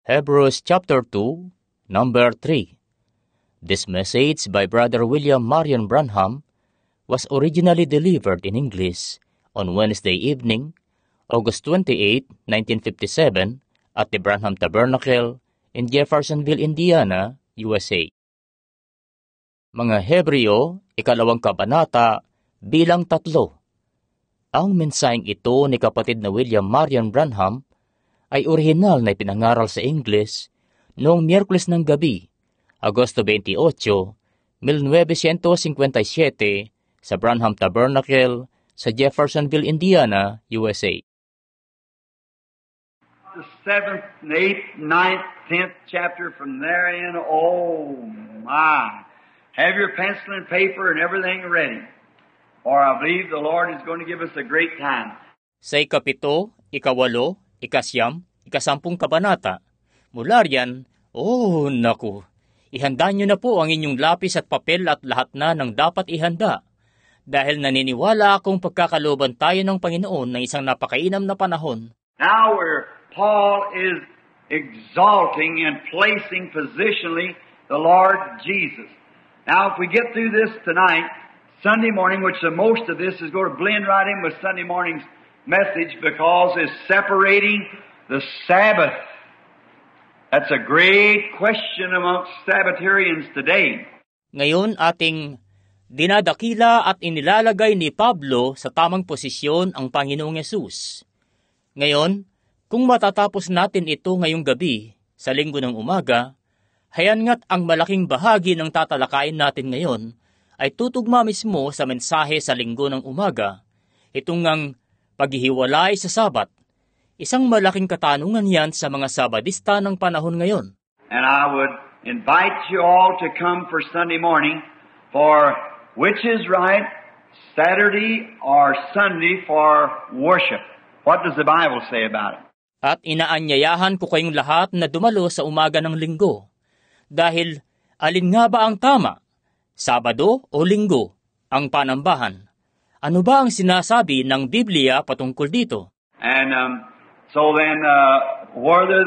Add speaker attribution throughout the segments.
Speaker 1: Hebrews chapter 2, number 3. This message by Brother William Marion Branham was originally delivered in English on Wednesday evening, August 28, 1957, at the Branham Tabernacle in Jeffersonville, Indiana, USA. Mga Hebreo, 2 kabanata, bilang 3. Ang mensaheng ito ni kapatid na William Marion Branham ay orihinal na ipinangaral sa Ingles noong Miyerkules ng gabi, Agosto 28, 1957, sa Branham Tabernacle sa Jeffersonville, Indiana, USA.
Speaker 2: The 7th, 8th, 9th, 10th chapter from therein, oh my. Have your pencil and paper and everything ready. For I believe the Lord is going to give us a great time.
Speaker 1: Sa 7, 8, 9, 10 kabanata, mula riyan, oh naku, ihanda nyo na po ang inyong lapis at papel at lahat na ng dapat ihanda. Dahil naniniwala akong pagkakalooban tayo ng Panginoon ng isang napakainam na panahon.
Speaker 2: Now where Paul is exalting and placing positionally the Lord Jesus. Now if we get through this tonight, Sunday morning, which the most of this is going to blend right in with Sunday morning's message because it's separating the Sabbath. That's a great question amongst Sabbatarians today.
Speaker 1: Ngayon ating dinadakila at inilalagay ni Pablo sa tamang posisyon ang Panginoong Yesus. Ngayon, kung matatapos natin ito ngayong gabi sa linggo ng umaga, hayan nga't ang malaking bahagi ng tatalakayin natin ngayon ay tutugma mismo sa mensahe sa linggo ng umaga, itong ngang paghihiwalay sa Sabat. Isang malaking katanungan yan sa mga Sabadista ng panahon ngayon.
Speaker 2: And I would invite you all to come for Sunday morning for which is right, Saturday or Sunday for worship. What does the Bible say about it?
Speaker 1: At inaanyayahan ko kayong lahat na dumalo sa umaga ng linggo. Dahil alin nga ba ang tama? Sabado o linggo, ang panambahan. Ano ba ang sinasabi ng Biblia patungkol dito?
Speaker 2: And so then, whether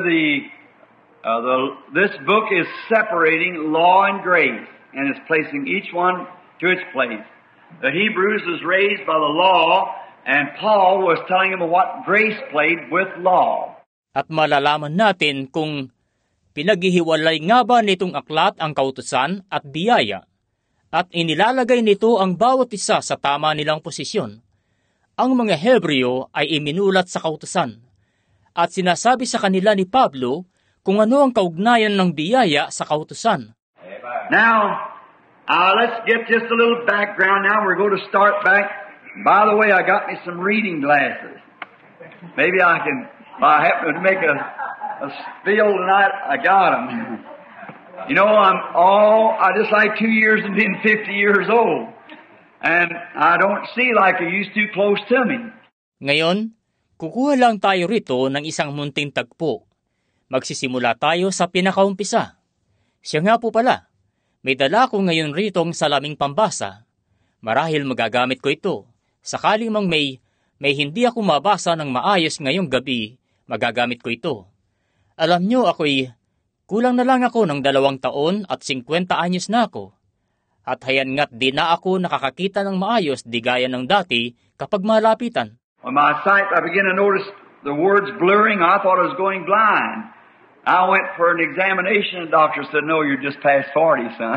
Speaker 2: this book is separating law and grace, and is placing each one to its place. The Hebrews was raised by the law, and Paul was telling them what grace played with law.
Speaker 1: At malalaman natin kung pinaghihiwalay nga ba nitong aklat ang kautusan at biyaya, at inilalagay nito ang bawat isa sa tama nilang posisyon. Ang mga Hebreo ay iminulat sa kautusan, at sinasabi sa kanila ni Pablo kung ano ang kaugnayan ng biyaya sa kautusan.
Speaker 2: Now, let's get just a little background now. We're going to start back. By the way, I got me some reading glasses. Maybe I can, if I happen to make a spiel tonight, I got them. You know, I just like 2 years and being 50 years old. And I don't see like I used to close to me.
Speaker 1: Ngayon, kukuha lang tayo rito ng isang munting tagpo. Magsisimula tayo sa pinakaumpisa. Siya nga po pala, may dala ko ngayon ritong salaming pambasa. Marahil magagamit ko ito. Sakaling mang may hindi ako mabasa ng maayos ngayong gabi, magagamit ko ito. Alam nyo, kulang na lang ako ng 2 taon at 50 anyos na ako. At hayan nga't di na ako nakakakita ng maayos di gaya ng dati kapag malapitan.
Speaker 2: On my sight, I began to notice the words blurring. I thought I was going blind. I went for an examination, and the doctor said, "No, you're just past 40, son."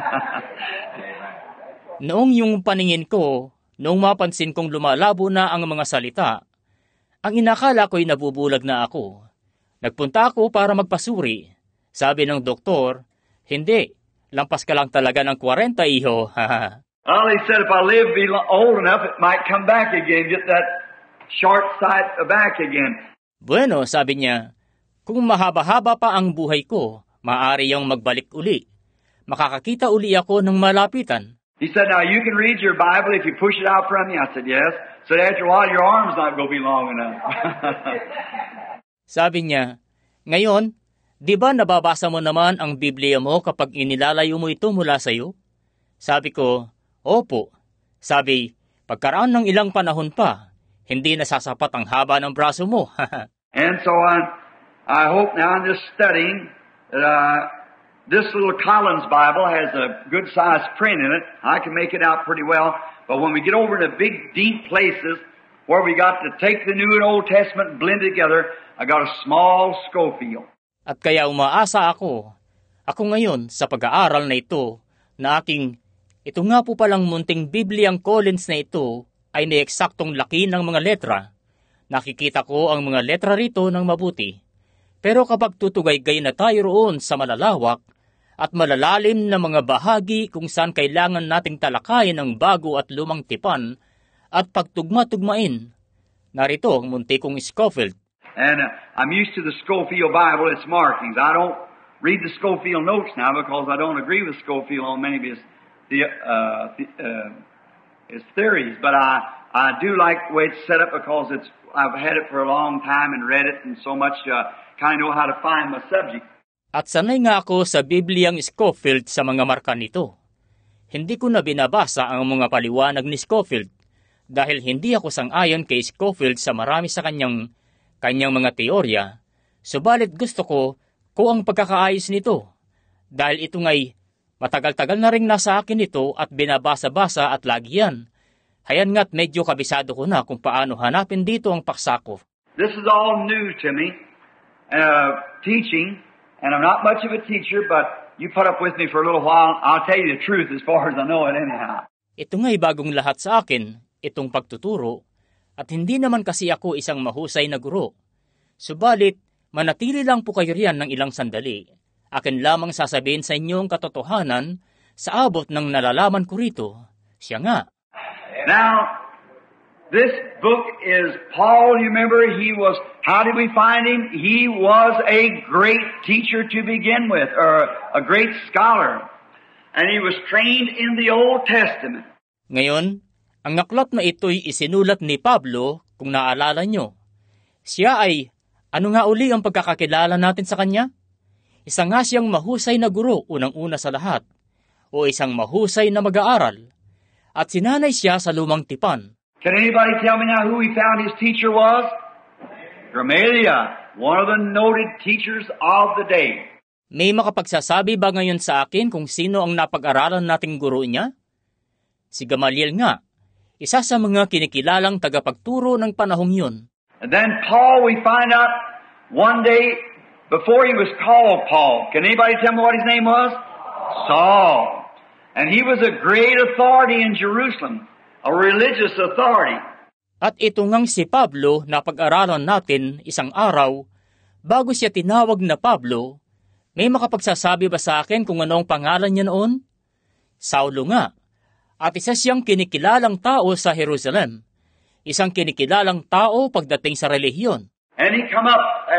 Speaker 1: Noong yung paningin ko, noong mapansin kong lumalabo na ang mga salita, ang inakala ko'y nabubulag na ako. Nagpunta ako para magpasuri. Sabi ng doktor, hindi, lampas ka lang talaga ng 40, iho.
Speaker 2: Well, he said if I live be old enough, it might come back again, get that short sight back again.
Speaker 1: Bueno, sabi niya, kung mahaba-haba pa ang buhay ko, maaari yung magbalik uli. Makakakita uli ako ng malapitan.
Speaker 2: He said, now you can read your Bible if you push it out from you. I said, yes. So after a while, your arm's not going to be long enough.
Speaker 1: Sabi niya, ngayon, di ba nababasa mo naman ang Biblia mo kapag inilalayo mo ito mula sa iyo? Sabi ko, opo. Sabi, pagkaraan ng ilang panahon pa, hindi nasasapat ang haba ng braso mo.
Speaker 2: And so I hope now in this studying that this little Collins Bible has a good-sized print in it. I can make it out pretty well. But when we get over to big, deep places where we got to take the New and Old Testament and blend it together, I got a small Scofield.
Speaker 1: At kaya umaasa ako ngayon sa pag-aaral na ito, na ito nga po palang munting Bibliang Collins na ito ay may eksaktong laki ng mga letra. Nakikita ko ang mga letra rito ng mabuti. Pero kapag tutugay-gay na tayo roon sa malalawak at malalalim na mga bahagi kung saan kailangan nating talakayin ang bago at lumang tipan at pagtugma-tugmain, narito ang munti kong Scofield.
Speaker 2: And I'm used to the Scofield Bible, its markings. I don't read the Scofield notes now because I don't agree with Scofield on many of his theories. But I do like the way it's set up because I've had it for a long time and read it and so much kind of know how to find my subject.
Speaker 1: At sanay nga ako sa Bibliang Scofield sa mga marka nito. Hindi ko na binabasa ang mga paliwanag ni Scofield dahil hindi ako sang-ayon kay Scofield sa marami sa kanyang mga teorya, subalit gusto ko ang pagkakaayos nito. Dahil ito nga'y matagal-tagal na rin nasa akin ito at binabasa-basa at lagi yan. Hayan nga't medyo kabisado ko na kung paano hanapin dito ang paksa ko.
Speaker 2: This is all new to me, teaching, and I'm not much of a teacher, but you put up with me for a little while, I'll tell you the truth as far as I know it anyhow.
Speaker 1: Ito nga'y bagong lahat sa akin, itong pagtuturo, at hindi naman kasi ako isang mahusay na guro. Subalit, manatili lang po kayo riyan ng ilang sandali. Akin lamang sasabihin sa inyo ang katotohanan sa abot ng nalalaman ko rito. Siya nga.
Speaker 2: Now, this book is Paul, you remember, how did we find him? He was a great teacher to begin with, or a great scholar. And he was trained in the Old Testament.
Speaker 1: Ngayon, ang aklat na ito'y isinulat ni Pablo, kung naalala nyo. Siya ay, ano nga uli ang pagkakakilala natin sa kanya? Isa nga siyang mahusay na guro unang-una sa lahat, o isang mahusay na mag-aaral. At sinanay siya sa lumang tipan.
Speaker 2: Can anybody tell me now who he found his teacher was? Gamaliel, one of the noted teachers of the day.
Speaker 1: May makapagsasabi ba ngayon sa akin kung sino ang napag-aralan nating guro niya? Si Gamaliel nga. Isa sa mga kinikilalang tagapagturo ng panahong yun.
Speaker 2: And then Paul, we find out one day before he was called Paul. Can anybody tell me what his name was? Saul. And he was a great authority in Jerusalem, a religious authority.
Speaker 1: At ito ngang si Pablo na pag-aralan natin isang araw, bago siya tinawag na Pablo, may makapagsasabi ba sa akin kung anong pangalan niya noon? Saulo nga. At isa siyang kinikilalang tao sa Jerusalem. Isang kinikilalang tao pagdating sa relihiyon.
Speaker 2: And he come up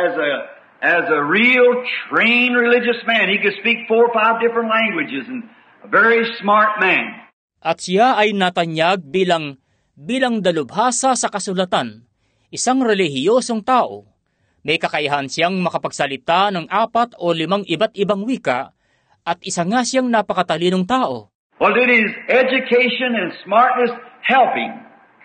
Speaker 2: as a real trained religious man. He could speak 4 or 5 different languages and a very smart man.
Speaker 1: At siya ay natanyag bilang dalubhasa sa kasulatan. Isang relihiyosong tao. May kakayahan siyang makapagsalita ng 4 o 5 iba't ibang wika at isa nga siyang napakatalinong tao.
Speaker 2: Well, did his education and smartness help him?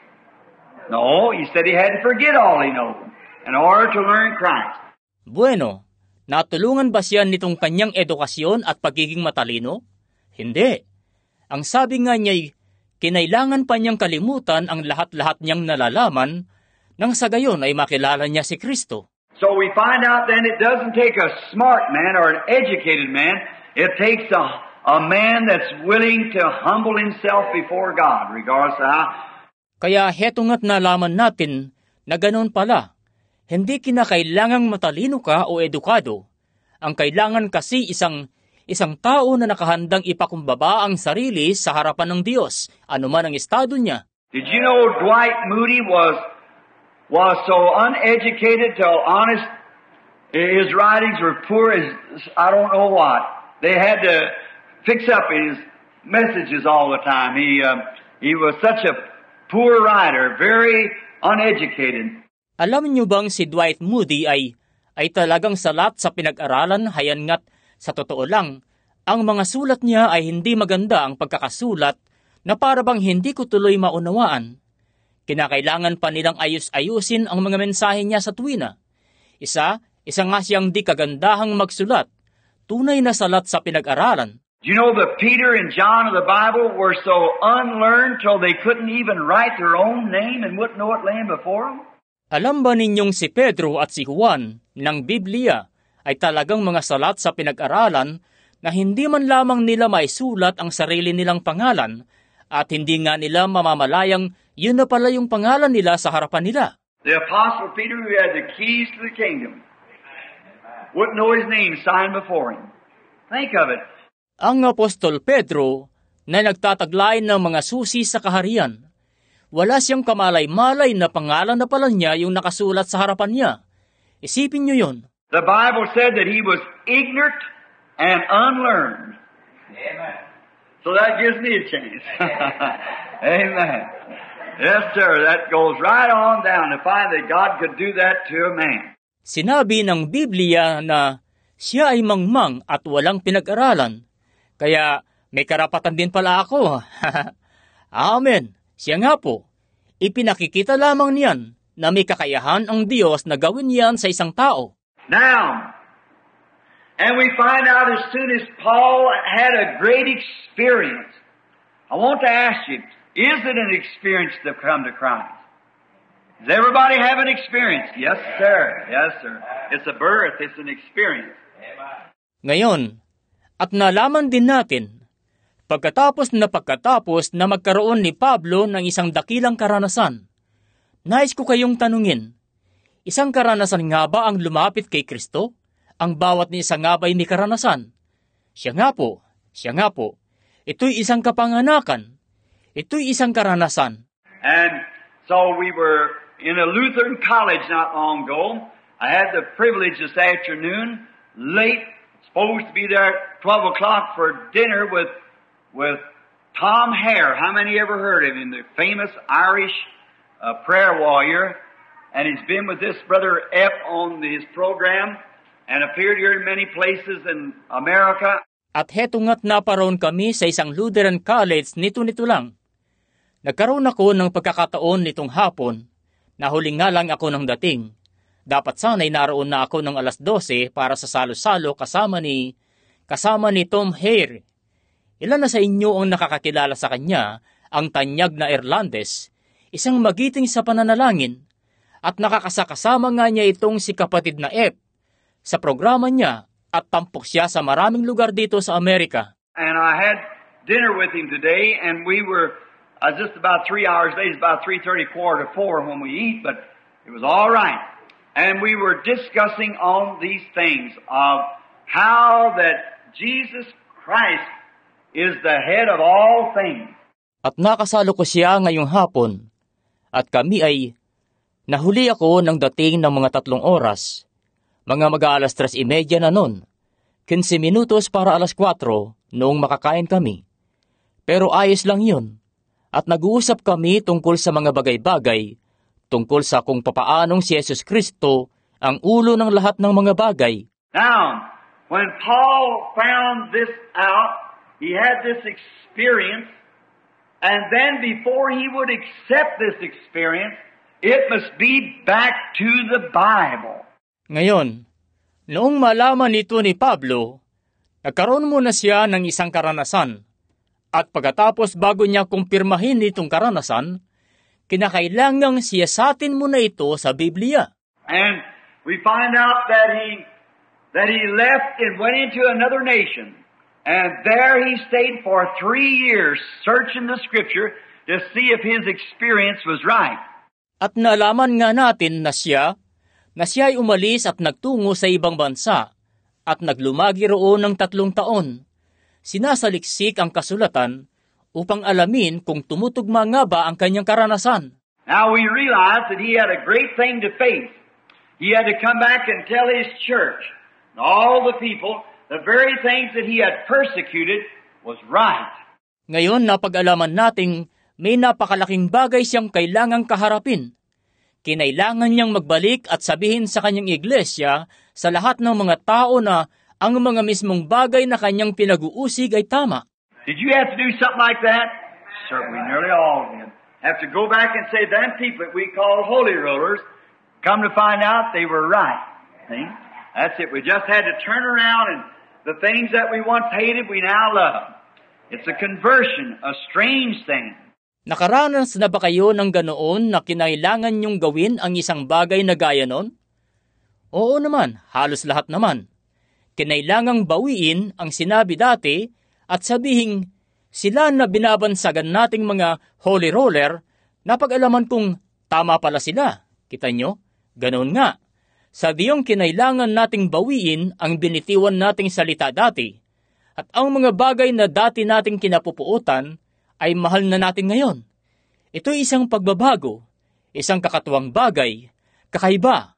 Speaker 2: No, he said he had to forget all he knows in order to learn Christ.
Speaker 1: Bueno, natulungan ba siya nitong kanyang edukasyon at pagiging matalino? Hindi. Ang sabi nga niya'y, kinailangan pa niyang kalimutan ang lahat-lahat niyang nalalaman nang sa gayon ay makilala niya si Kristo.
Speaker 2: So we find out then it doesn't take a smart man or an educated man, it takes a man that's willing to humble himself before God, regardless of how.
Speaker 1: Kaya heto nga't nalaman natin na ganoon pala. Hindi kinakailangang matalino ka o edukado. Ang kailangan kasi isang tao na nakahandang ipakumbaba ang sarili sa harapan ng Diyos, anuman ang estado niya.
Speaker 2: Did you know Dwight Moody was so uneducated till honest? His writings were poor as I don't know what. They had to fix up his messages all the time. He was such a poor writer, very uneducated.
Speaker 1: Alam niyo bang si Dwight Moody ay talagang salat sa pinag-aralan, hayan nga't sa totoo lang, ang mga sulat niya ay hindi maganda ang pagkakasulat na para bang hindi ko tuloy maunawaan. Kinakailangan pa nilang ayus-ayusin ang mga mensahe niya sa tuwina. Isa Isa nga siyang di kagandahang magsulat, tunay na salat sa pinag-aralan.
Speaker 2: You know that Peter and John of the Bible were so unlearned till they couldn't even write their own name and wouldn't know it laying before them?
Speaker 1: Alam ba ninyong si Pedro at si Juan ng Biblia ay talagang mga salat sa pinag-aralan na hindi man lamang nila maisulat ang sarili nilang pangalan at hindi nga nila mamamalayang yun na pala yung pangalan nila sa harapan nila?
Speaker 2: The Apostle Peter, who had the keys to the kingdom, wouldn't know his name signed before him. Think of it.
Speaker 1: Ang Apostol Pedro na nagtataglay ng mga susi sa kaharian, wala siyang kamalay-malay na pangalan na pala niya yung nakasulat sa harapan niya. Isipin niyo yun.
Speaker 2: The Bible said that he was ignorant and unlearned. Amen. So that gives me a chance. Amen. Yes, sir. That goes right on down to find that God could do that to a man.
Speaker 1: Sinabi ng Biblia na siya ay mangmang at walang pinag-aralan. Kaya may karapatan din pala ako. Amen. Siya nga po. Ipinakikita lamang niyan na may kakayahan ang Diyos na gawin yan sa isang tao.
Speaker 2: Now, and we find out as soon as Paul had a great experience. I want to ask you, is it an experience to come to Christ? Does everybody have an experience? Yes, sir. Yes, sir. It's a birth. It's an experience.
Speaker 1: Ngayon, at nalaman din natin, pagkatapos na magkaroon ni Pablo ng isang dakilang karanasan, nais ko kayong tanungin, isang karanasan nga ba ang lumapit kay Kristo? Ang bawat ni isa nga ba'y may karanasan? Siya nga po. Ito'y isang kapanganakan. Ito'y isang karanasan.
Speaker 2: And so we were in a Lutheran college not long ago. I had the privilege this afternoon, late, supposed to be there at 12 o'clock for dinner with Tom Hare. How many ever heard of him? The famous Irish prayer warrior. And he's been with this brother Epp on his program and appeared here in many places in America.
Speaker 1: At heto nga't naparoon kami sa isang Lutheran college nito lang. Nagkaroon ako ng pagkakataon nitong hapon. Nahuling nga lang ako ng dating. Dapat sana'y naroon na ako ng 12:00 para sa salo-salo kasama ni Tom Hare. Ilan na sa inyo ang nakakakilala sa kanya, ang tanyag na Irlandes, isang magiting sa pananalangin, at nakakasakasama nga niya itong si kapatid na Epp sa programa niya at tampok siya sa maraming lugar dito sa Amerika.
Speaker 2: And I had dinner with him today and we were just about 3 hours late. It's about 3:30, 3:45 when we eat, but it was all right. And we were discussing on these things of how that Jesus Christ is the head of all things.
Speaker 1: At nakasalo ko siya ngayong hapon, at kami ay nahuli ako ng dating ng mga 3 oras. Mga mag-aalas 3:30 na nun. 15 minutos para 4:00 noong makakain kami. Pero ayos lang yun. At nag-uusap kami tungkol sa mga bagay-bagay, tungkol sa kung papaanong si Jesus Kristo ang ulo ng lahat ng mga bagay.
Speaker 2: Now, when Paul found this out, he had this experience, and then before he would accept this experience, it must be back to the Bible.
Speaker 1: Ngayon, noong malaman nito ni Pablo, nagkaroon muna siya ng isang karanasan. At pagkatapos bago niya kumpirmahin itong karanasan, kinakailangang siyasatin muna ito sa Biblia.
Speaker 2: And we find out that he left and went into another nation. And there he stayed for 3 years searching the Scripture to see if his experience was right.
Speaker 1: At nalaman nga natin na siya ay umalis at nagtungo sa ibang bansa at naglumagi roon ng 3 taon. Sinasaliksik ang kasulatan upang alamin kung tumutugma nga ba ang kanyang karanasan.
Speaker 2: Now we realize that he had a great thing to face. He had to come back and tell his church, and all the people, the very things that he had persecuted was right.
Speaker 1: Ngayon napag-alaman nating may napakalaking bagay siyang kailangang kaharapin. Kinailangan niyang magbalik at sabihin sa kanyang iglesia sa lahat ng mga tao na ang mga mismong bagay na kanyang pinag-uusig ay tama.
Speaker 2: Did you have to do something like that? Certainly, nearly all of them. Have to go back and say, them people that we call holy rollers, come to find out they were right. See? That's it. We just had to turn around and the things that we once hated, we now love. It's a conversion, a strange thing.
Speaker 1: Nakaranas na ba kayo ng ganoon na kinailangan niyong gawin ang isang bagay na gaya nun? Oo naman, halos lahat naman. Kinailangang bawiin ang sinabi dati at sabihing sila na binabansagan nating mga holy roller, napag-alaman kong tama pala sila. Kita nyo? Ganoon nga. Sa diyong kinailangan nating bawiin ang binitiwan nating salita dati. At ang mga bagay na dati nating kinapupuutan ay mahal na natin ngayon. Ito'y isang pagbabago, isang kakatuwang bagay, kakaiba.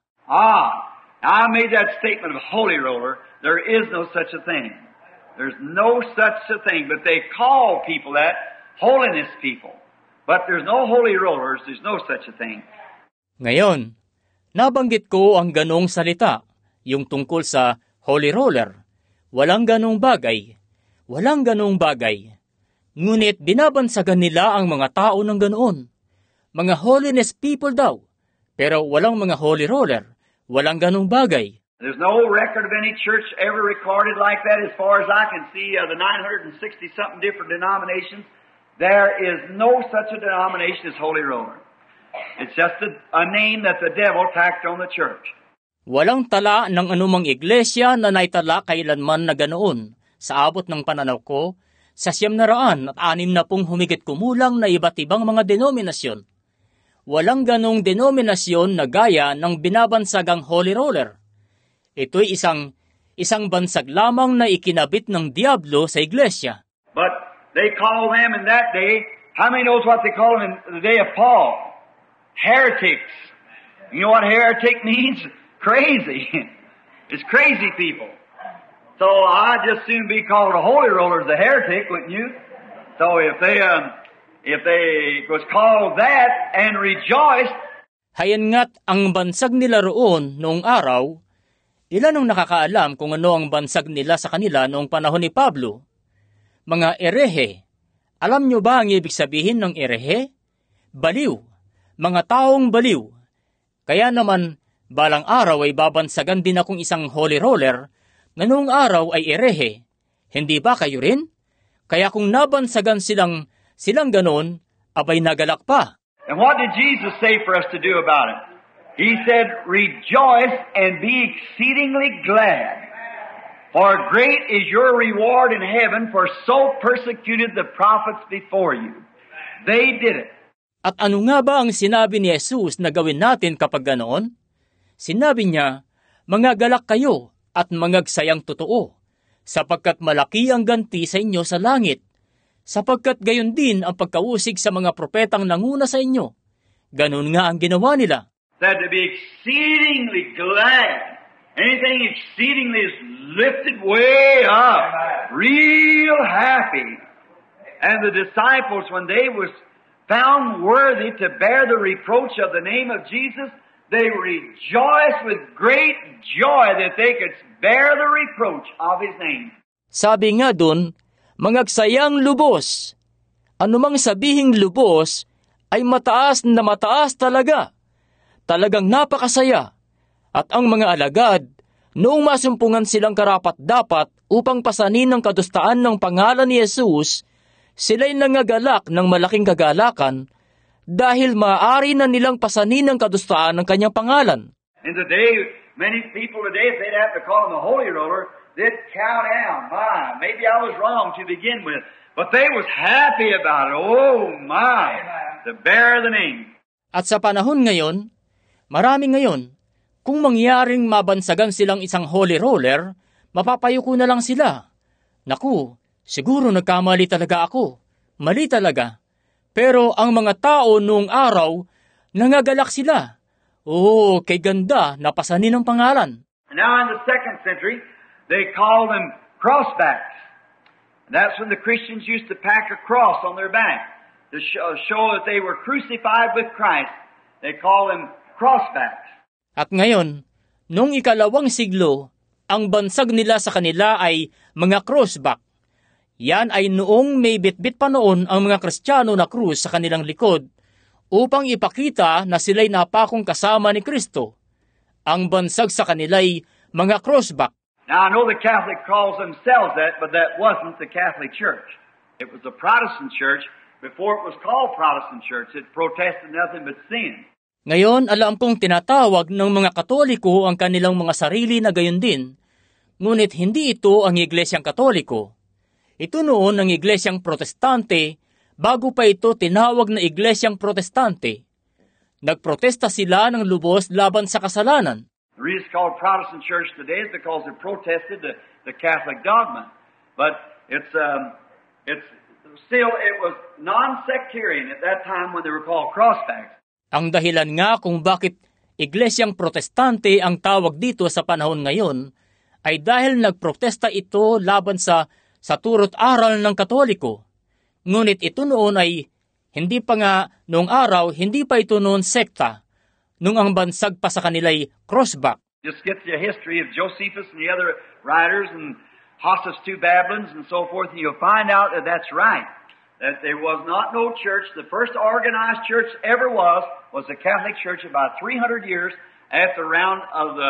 Speaker 2: I made that statement of holy roller. There is no such a thing. There's no such a thing, but they call people that holiness people. But there's no holy rollers, there's no such a thing.
Speaker 1: Ngayon, nabanggit ko ang ganong salita, yung tungkol sa holy roller. Walang ganong bagay. Walang ganong bagay. Ngunit binabansagan nila ang mga tao ng ganoon. Mga holiness people daw. Pero walang mga holy roller. Walang ganong bagay.
Speaker 2: There's no record of any church ever recorded like that as far as I can see of the 960-something different denominations. There is no such a denomination as holy roller. It's just a name that the devil tacked on the church.
Speaker 1: Walang tala ng anumang iglesia na naitala kailanman na ganoon. Sa abot ng pananaw ko, sa 760 humigit kumulang na iba't ibang mga denominasyon. Walang ganong denominasyon na gaya ng binabansagang holy roller. Ito'y isang bansag lamang na ikinabit ng diablo sa iglesia.
Speaker 2: But they call them in that day, how many knows what they call them in the day of Paul? Heretics. You know what heretic means? Crazy. It's crazy people. So I'd just soon be called a holy roller as a heretic, wouldn't you? So if they was called that and rejoiced.
Speaker 1: Hayan nga't ang bansag nila roon noong araw, ilan ang nakakaalam kung ano ang bansag nila sa kanila noong panahon ni Pablo? Mga erehe. Alam nyo ba ang ibig sabihin ng erehe? Baliw. Mga taong baliw. Kaya naman, balang araw ay babansagan din akong isang holy roller na noong araw ay erehe. Hindi ba kayo rin? Kaya kung nabansagan silang ganon, abay nagalak pa.
Speaker 2: And what did Jesus say for us to do about it? He said, rejoice and be exceedingly glad. For great is your reward in heaven, for so persecuted the prophets before you. They did it.
Speaker 1: At ano nga ba ang sinabi ni Jesus na gawin natin kapag ganoon? Sinabi niya, mangagalak kayo at mangagsayang totoo, sapagkat malaki ang ganti sa inyo sa langit, sapagkat gayon din ang pagkausig sa mga propetang nanguna sa inyo. Ganon nga ang ginawa nila.
Speaker 2: That to be exceedingly glad. Anything exceedingly is lifted way up. Real happy. And the disciples, when they was found worthy to bear the reproach of the name of Jesus, they rejoiced with great joy that they could bear the reproach of His name.
Speaker 1: Sabi nga dun, mangagsayang lubos. Anumang sabihing lubos ay mataas na mataas talaga. Talagang napakasaya. At ang mga alagad, noong masumpungan silang karapat-dapat upang pasanin ang kadustaan ng pangalan ni Jesus, sila'y nangagalak ng malaking kagalakan dahil maaari na nilang pasanin ang kadustaan ng kanyang pangalan.
Speaker 2: In the day, many people today, if they'd have to call him a holy roller, they'd cow down. My, maybe I was wrong to begin with. But they was happy about it. Oh my, to bear the name.
Speaker 1: At sa panahon ngayon, marami ngayon, kung mangyaring mabansagan silang isang holy roller, mapapayuko na lang sila. Naku, siguro nagkamali talaga ako. Mali talaga. Pero ang mga tao noong araw, nangagalak sila. Oo, kay ganda, napasanin ang pangalan.
Speaker 2: Now in the 2nd century, they call them crossbacks. That's when the Christians used to pack a cross on their back to show that they were crucified with Christ. They call them crossbacks.
Speaker 1: At ngayon, noong 2nd siglo, ang bansag nila sa kanila ay mga crossback. Yan ay noong may bitbit pa noon ang mga Kristiyano na krus sa kanilang likod upang ipakita na sila'y napakong kasama ni Kristo. Ang bansag sa kanila'y mga crossback.
Speaker 2: Now, I know the Catholic calls themselves that, but that wasn't the Catholic Church. It was the Protestant Church before it was called Protestant Church. It protested nothing but sin.
Speaker 1: Ngayon, alam kong tinatawag ng mga Katoliko ang kanilang mga sarili na gayon din, ngunit hindi ito ang Iglesyang Katoliko. Ito noon ang Iglesyang Protestante bago pa ito tinawag na Iglesyang Protestante. Nagprotesta sila ng lubos laban sa kasalanan.
Speaker 2: The reason it's called Protestant Church today is because it protested the Catholic dogma. But it was non-sectarian at that time when they were called crossbacks.
Speaker 1: Ang dahilan nga kung bakit Iglesyang Protestante ang tawag dito sa panahon ngayon ay dahil nagprotesta ito laban sa turo't aral ng Katoliko. Ngunit ito noon ay hindi pa nga noong araw, hindi pa ito noon sekta. Nung ang bansag pa sa kanila'y crossback.
Speaker 2: Just get the history of Josephus and the other writers and Hossus II Babylons and so forth, and you'll find out that that's right. That there was not no church. The first organized church ever was the Catholic Church about 300 years after the round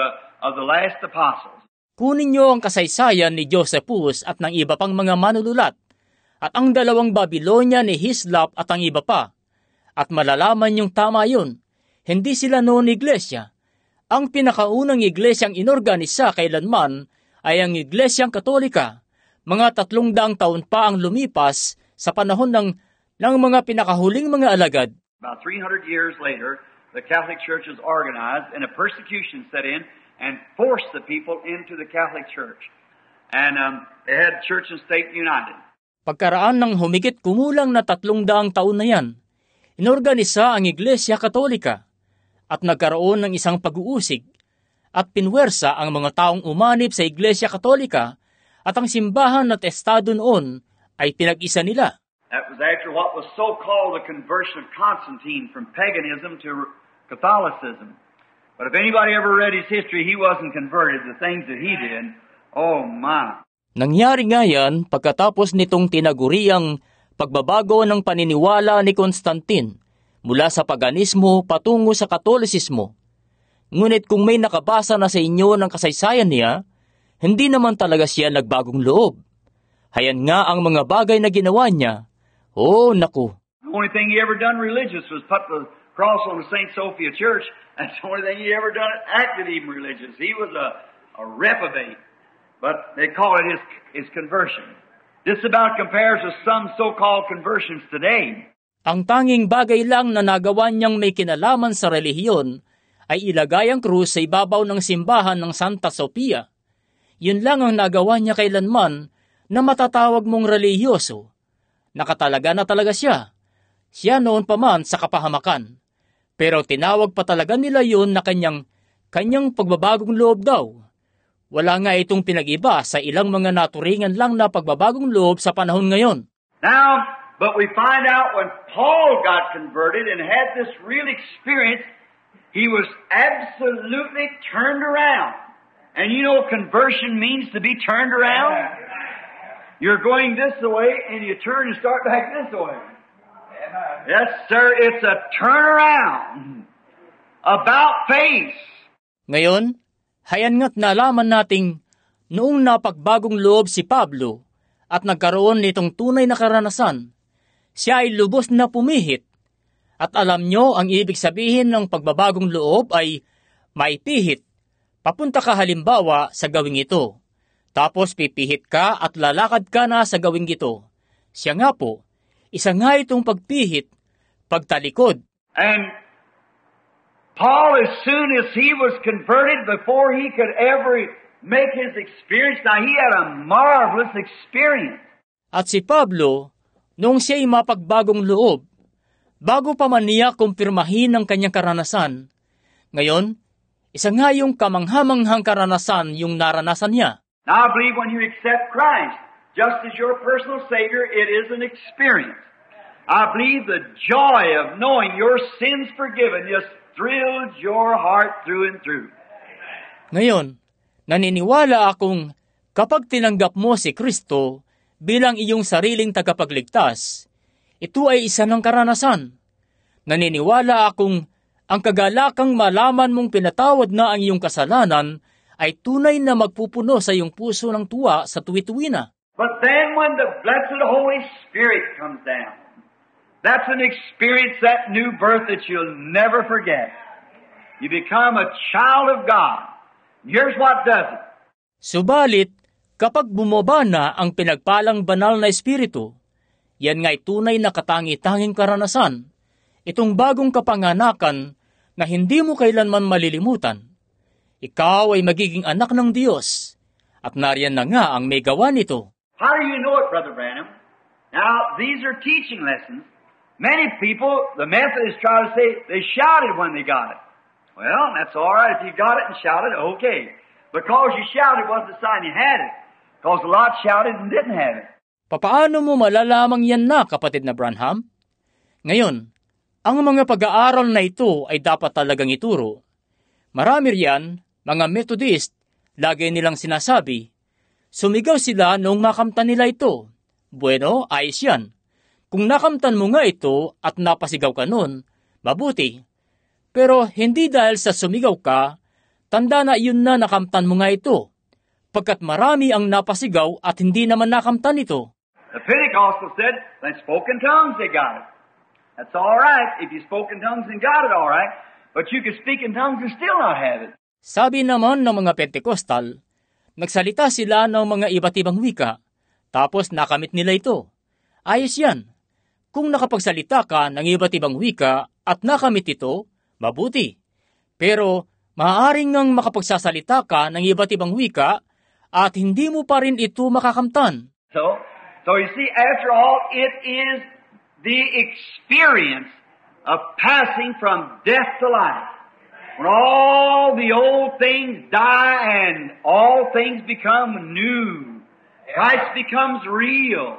Speaker 2: of the last apostles.
Speaker 1: Kunin niyo ang kasaysayan ni Josephus at ng iba pang mga manululat, at ang dalawang Babylonia ni Hislop at ang iba pa, at malalaman niyong tama yun. Hindi sila noon iglesia. Ang pinakaunang iglesyang inorganisa kailanman ay ang Iglesyang Katolika. Mga 300 taon pa ang lumipas sa panahon ng mga pinakahuling mga alagad.
Speaker 2: About 300 years later, the Catholic Church was organized and a persecution set in and forced the people into the Catholic Church. And they had church and state united.
Speaker 1: Pagkaraan ng humigit kumulang na 300 taon na yan, inorganisa ang Iglesia Katolika at nagkaroon ng isang pag-uusig at pinwersa ang mga taong umanib sa Iglesia Katolika at ang simbahan at estado noon ay pinag-isa nila.
Speaker 2: That was after what was so-called the conversion of Constantine from paganism to Catholicism. But if anybody ever read his history, he wasn't converted. The things that he did, oh my.
Speaker 1: Nangyari nga yan pagkatapos nitong tinaguriang pagbabago ng paniniwala ni Constantine mula sa paganismo patungo sa Katolisismo. Ngunit kung may nakabasa na sa inyo ng kasaysayan niya, hindi naman talaga siya nagbagong loob. Hayan nga ang mga bagay na ginawa niya. Oh, naku.
Speaker 2: The only thing he ever done religious was put the cross on the St. Sophia Church. That's the only thing he ever done acted even religious. He was a reprobate. But they call it his conversion. This about compares with some so-called conversions today.
Speaker 1: Ang tanging bagay lang na nagawa niyang may kinalaman sa relihiyon ay ilagay ang krus sa ibabaw ng simbahan ng Santa Sofia. Yun lang ang nagawa niya kailanman na matatawag mong relihiyoso. Nakatalaga na talaga siya. Siya noon pa man sa kapahamakan. Pero tinawag pa talaga nila yun na kanyang pagbabagong loob daw. Wala nga itong pinag-iba sa ilang mga naturingan lang na pagbabagong loob sa panahon ngayon.
Speaker 2: Now, but we find out when Paul got converted and had this real experience, he was absolutely turned around. And you know conversion means to be turned around? You're going this way and you turn and start back this way. Yes, sir, it's a turnaround. About face.
Speaker 1: Ngayon, hayan nga't nalaman nating noong napagbagong loob si Pablo at nagkaroon nitong tunay na karanasan, siya ay lubos na pumihit. At alam nyo, ang ibig sabihin ng pagbabagong loob ay maipihit. Papunta ka halimbawa sa gawing ito. Tapos pipihit ka at lalakad ka na sa gawing ito. Siya nga po, isa nga itong pagpihit, pagtalikod.
Speaker 2: And Paul, as soon as he was converted, before he could ever make his experience, now he had a marvelous experience.
Speaker 1: At si Pablo, noong siya'y mapagbagong loob, bago pa man niya kumpirmahin ang kanyang karanasan, ngayon, isa nga yung kamanghamanghang karanasan yung naranasan niya.
Speaker 2: Now I believe when you accept Christ, just as your personal Savior, it is an experience. I believe the joy of knowing your sins forgiven just thrilled your heart through and through.
Speaker 1: Ngayon, naniniwala akong kapag tinanggap mo si Kristo bilang iyong sariling tagapagligtas, ito ay isa ng karanasan. Naniniwala akong ang kagalakang malaman mong pinatawad na ang iyong kasalanan ay tunay na magpupuno sa iyong puso ng tuwa sa tuwi-tuwi na.
Speaker 2: But then when the blessed Holy Spirit comes down, that's an experience, that new birth that you'll never forget. You become a child of God. Here's what does it.
Speaker 1: Subalit, kapag bumaba na ang pinagpalang banal na espiritu, yan nga'y tunay na katangi-tanging karanasan, itong bagong kapanganakan na hindi mo kailanman malilimutan. Ikaw ay magiging anak ng Diyos, at nariyan na nga ang may gawa nito.
Speaker 2: How do you know it, Brother Branham? Now, these are teaching lessons. Many people, the Methodists try to say they shouted when they got it. Well, that's all right. If you got it and shouted, okay. Because you shouted wasn't a sign you had it. Because a lot shouted and didn't have it.
Speaker 1: Papaano mo malalamang yan na, kapatid na Branham? Ngayon, ang mga pag-aaral na ito ay dapat talagang ituro. Marami riyan, mga Methodist, lagi nilang sinasabi, sumigaw sila noong makamtan nila ito. Bueno, ayos yan. Kung nakamtan mo nga ito at napasigaw ka nun, mabuti. Pero hindi dahil sa sumigaw ka, tanda na iyon na nakamtan mo nga ito, pagkat marami ang napasigaw at hindi naman nakamtan ito.
Speaker 2: The Pentecostal said, they spoke in tongues, they got it. That's all right. If you spoke in tongues and got it, all right. But you could speak in tongues and still not have it.
Speaker 1: Sabi naman ng mga Pentecostal, nagsalita sila ng mga iba't ibang wika, tapos nakamit nila ito. Ayos yan. Kung nakapagsalita ka ng iba't ibang wika at nakamit ito, mabuti. Pero maaaring ngang makapagsasalita ka ng iba't ibang wika at hindi mo pa rin ito makakamtan.
Speaker 2: So you see, after all, it is the experience of passing from death to life. When all the old things die and all things become new. Christ becomes real.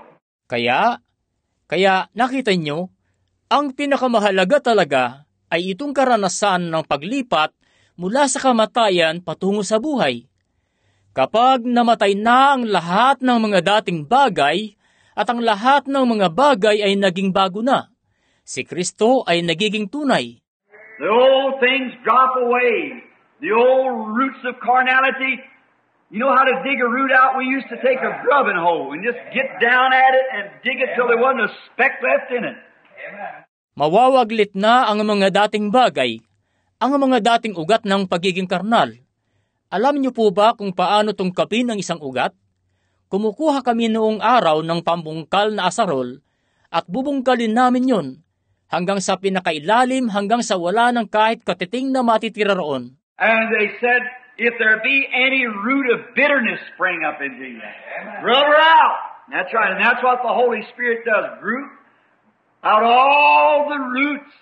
Speaker 1: Kaya nakita nyo, ang pinakamahalaga talaga ay itong karanasan ng paglipat mula sa kamatayan patungo sa buhay. Kapag namatay na ang lahat ng mga dating bagay at ang lahat ng mga bagay ay naging bago na, si Kristo ay nagiging tunay.
Speaker 2: The old things drop away. The old roots of carnality. You know how to dig a root out? We used to take a grubbing hoe and just get down at it and dig it till there wasn't a speck left in it.
Speaker 1: Mawawaglit na ang mga dating bagay, ang mga dating ugat ng pagiging karnal. Alam niyo po ba kung paano tungkapin ang isang ugat? Kumukuha kami noong araw ng pambungkal na asarol at bubungkalin namin yon hanggang sa pinakailalim, hanggang sa wala ng kahit katiting na matitira roon.
Speaker 2: And they said, if there be any root of bitterness spring up into you, rub her out. That's right, and that's what the Holy Spirit does. Root out all the roots.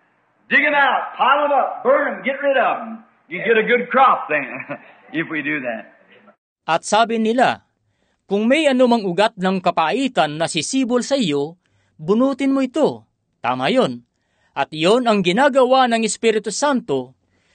Speaker 2: Dig them out, pile them up, burn them, get rid of them. You get a good crop then, if we do that.
Speaker 1: At sabi nila, kung may anumang ugat ng kapaitan na sisibol sa iyo, bunutin mo ito. Tama yon. At yon ang ginagawa ng Espiritu Santo,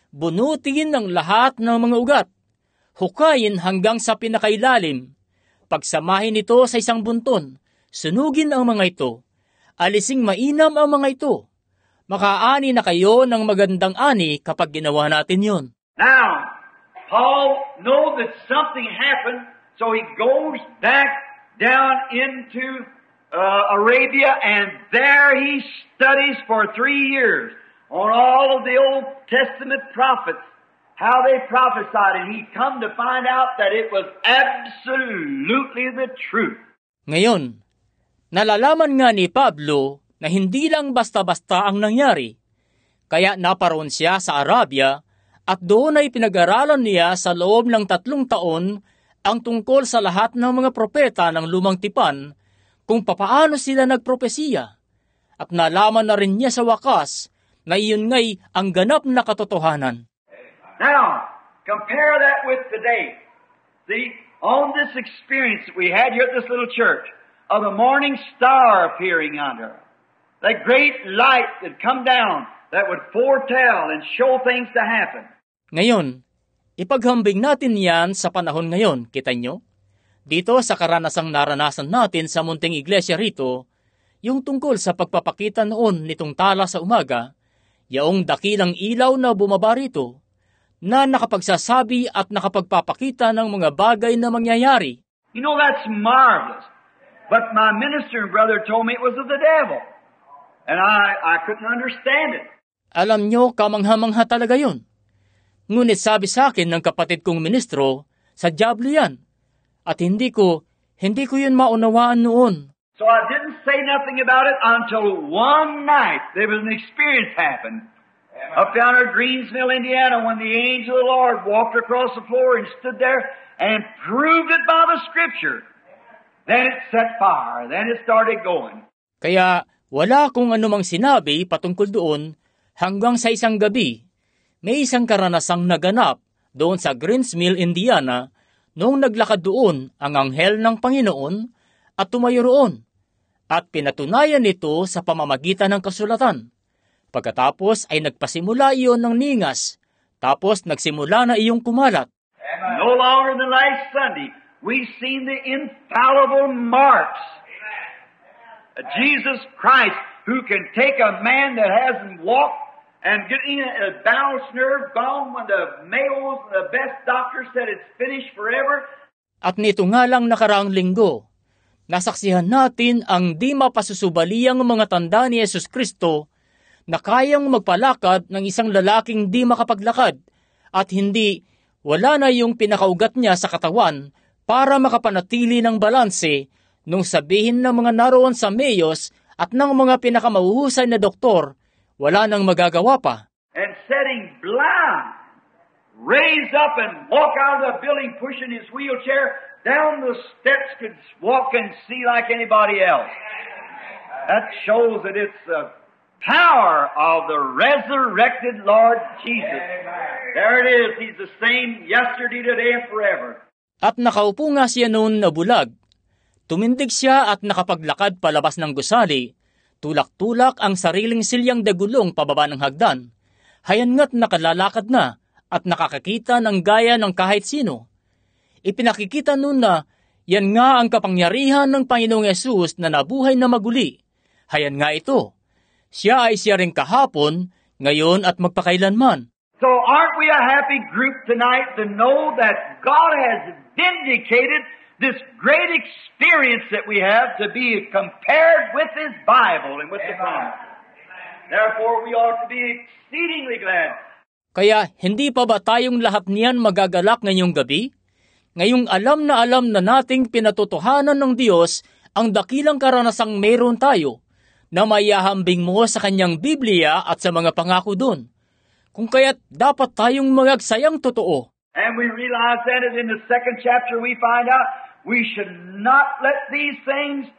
Speaker 1: bunutin ang lahat ng mga ugat, hukayin hanggang sa pinakailalim, pagsamahin ito sa isang bunton, sunugin ang mga ito, alising mainam ang mga ito. Makaani na kayo ng magandang ani kapag ginawa natin yon.
Speaker 2: Now, Paul knows that something happened, so he goes back down into Arabia, and there he studies for 3 years on all of the Old Testament prophets, how they prophesied, and he come to find out that it was absolutely the truth.
Speaker 1: Ngayon, nalalaman nga ni Pablo na hindi lang basta-basta ang nangyari, kaya naparoon siya sa Arabia at doon ay pinag-aralan niya sa loob ng 3 taon ang tungkol sa lahat ng mga propeta ng Lumang Tipan kung papaano sila nagpropesiya. At nalaman na rin niya sa wakas na iyon nga'y ang ganap na katotohanan.
Speaker 2: Now, compare that with today. See, on this experience that we had here at this little church of the morning star appearing under us, that great light that come down that would foretell and show things to happen.
Speaker 1: Ngayon, ipaghambing natin yan sa panahon ngayon, kita nyo? Dito sa karanasang naranasan natin sa munting iglesia rito, yung tungkol sa pagpapakita noon nitong tala sa umaga, yaong dakilang ilaw na bumaba rito, na nakapagsasabi at nakapagpapakita ng mga bagay na mangyayari.
Speaker 2: You know, that's marvelous. But my minister and brother told me it was of the devil. And I couldn't understand it.
Speaker 1: Alam nyo, kamangha-mangha talaga yun. Ngunit sabi sa akin ng kapatid kong ministro, sa diablo yan. At hindi ko yun maunawaan noon.
Speaker 2: So I didn't say nothing about it until one night there was an experience happened. Up down at Greensville, Indiana, when the angel of the Lord walked across the floor and stood there and proved it by the Scripture. Then it set fire. Then it started going.
Speaker 1: Kaya wala akong anumang sinabi patungkol doon hanggang sa isang gabi. May isang karanasang naganap doon sa Greensville, Indiana, noong naglakad doon ang anghel ng Panginoon at tumayo roon. At pinatunayan ito sa pamamagitan ng kasulatan. Pagkatapos ay nagpasimula iyon ng ningas, tapos nagsimula na iyong kumalat.
Speaker 2: No longer than last Sunday, we've seen the infallible marks of Jesus Christ, who can take a man that hasn't walked and get in a balanced nerve gone when the Mayos, the best doctors said it's finished forever.
Speaker 1: At nito nga lang nakaraang linggo, nasaksihan natin ang di mapasusubaliyang mga tanda ni Jesus Kristo na kayang magpalakad ng isang lalaking di makapaglakad at wala na yung pinakaugat niya sa katawan para makapanatili ng balanse nung sabihin ng mga naroon sa Mayos at ng mga pinakamahuhusay na doktor, wala nang magagawa pa.
Speaker 2: And setting blind, raised up and walk out of the building pushing his wheelchair, down the steps could walk and see like anybody else. That shows that it's the power of the resurrected Lord Jesus. There it is. He's the same yesterday, today, and forever.
Speaker 1: At nakaupo nga siya noon na bulag. Tumindig siya at nakapaglakad palabas ng gusali. Tulak-tulak ang sariling silyang dagulong pababa ng hagdan. Hayanga't nakalalakad na at nakakakita ng gaya ng kahit sino. Ipinakikita noon na yan nga ang kapangyarihan ng Panginoong Yesus na nabuhay na maguli. Hayan nga ito. Siya ay siya ring kahapon, ngayon at magpakailanman.
Speaker 2: So aren't we a happy group tonight to know that God has vindicated this great experience that we have to be compared with His Bible and with the promise. Therefore, we ought to be exceedingly glad.
Speaker 1: Kaya hindi pa ba tayong lahat niyan magagalak ngayong gabi? Ngayong alam na nating pinatotohanan ng Diyos ang dakilang karanasang meron tayo na mayahambing mo sa Kanyang Biblia at sa mga pangako doon. Kung kaya't dapat tayong magagsayang totoo.
Speaker 2: And we realize that in the second chapter we find out we should not let these things,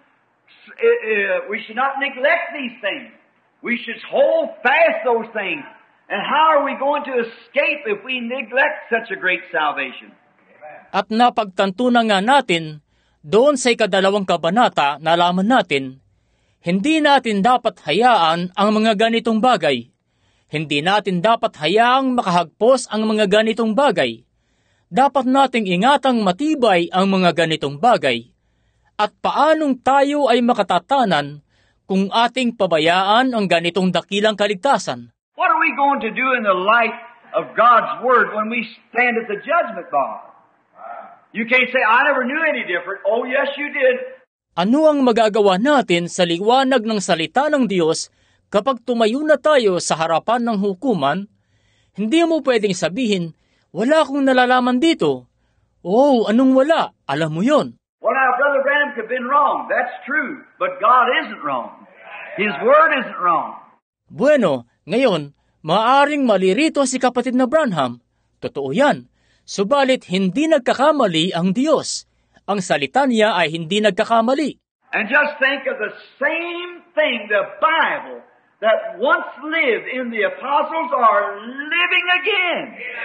Speaker 2: we should not neglect these things. We should hold fast those things. And how are we going to escape if we neglect such a great salvation?
Speaker 1: At napagtanto na nga natin, doon sa 2 kabanata, nalaman natin, hindi natin dapat hayaan ang mga ganitong bagay. Hindi natin dapat hayaang makahagpos ang mga ganitong bagay. Dapat nating ingatang matibay ang mga ganitong bagay. At paanong tayo ay makatatanan kung ating pabayaan ang ganitong dakilang kaligtasan?
Speaker 2: What are we going to do in the light of God's Word when we stand at the judgment bar? You can't say, I never knew any different. Oh, yes, you did.
Speaker 1: Ano ang magagawa natin sa liwanag ng salita ng Diyos kapag tumayo na tayo sa harapan ng hukuman? Hindi mo pwedeng sabihin, wala akong nalalaman dito. Oh, anong wala? Alam mo yon.
Speaker 2: Well, now, Brother Branham could have been wrong. That's true. But God isn't wrong. His Word isn't wrong.
Speaker 1: Bueno, ngayon, maaring malirito si kapatid na Branham. Totoo yan. Subalit hindi nagkakamali ang Diyos. Ang salita niya ay hindi nagkakamali.
Speaker 2: And just think of the same thing the Bible that once lived in the apostles are living again.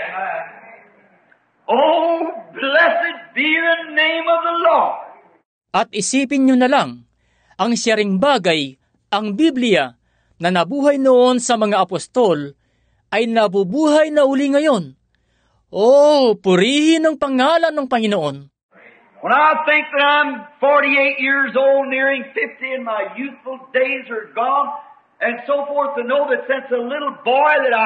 Speaker 2: Oh, blessed be the name of the Lord.
Speaker 1: At isipin nyo na lang, ang siya ring bagay, ang Biblia, na nabuhay noon sa mga apostol, ay nabubuhay na uli ngayon. Oh, purihin ang pangalan ng Panginoon.
Speaker 2: When I think that I'm 48 years old, nearing 50, and my youthful days are gone, and so forth, to know that since a little boy that I've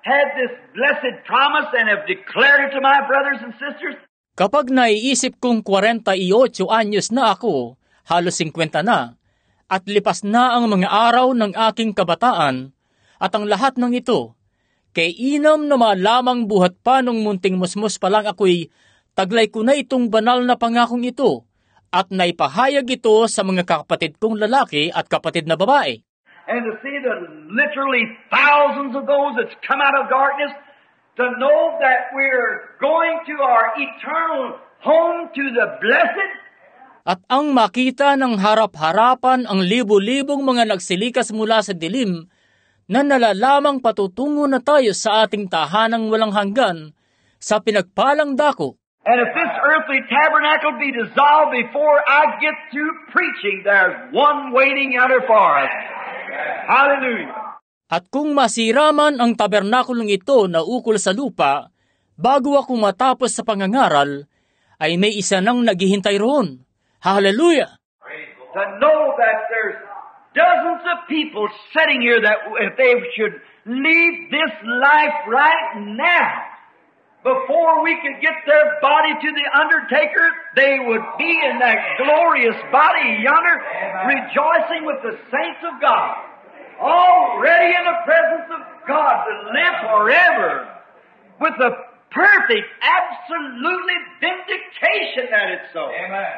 Speaker 2: had this blessed promise and have declared it to my brothers and sisters?
Speaker 1: Kapag naiisip kong 48 anyos na ako, halos 50 na, at lipas na ang mga araw ng aking kabataan, at ang lahat ng ito, kay inam na malamang buhat pa nung munting musmus pa lang ako'y taglay ko na itong banal na pangakong ito, at naipahayag ito sa mga kapatid kong lalaki at kapatid na babae.
Speaker 2: And to see the literally thousands of those that's come out of darkness, to know that we're going to our eternal home to the blessed.
Speaker 1: At ang makita ng harap-harapan ang libo-libong mga nagsilikas mula sa dilim, na nalalamang patutungo na tayo sa ating tahanang walang hanggan, sa pinagpalang dako.
Speaker 2: And if this earthly tabernacle be dissolved before I get through preaching, there's one waiting out there for us. Hallelujah.
Speaker 1: At kung masira man ang tabernakulong ito na ukol sa lupa, bago ako matapos sa pangangaral, ay may isa nang naghihintay roon. Hallelujah!
Speaker 2: To know that there's dozens of people sitting here that if they should leave this life right now, before we could get their body to the undertaker, they would be in that glorious body yonder, rejoicing with the saints of God. Already in the presence of God to live forever with the perfect, absolutely vindication that it's so. Amen.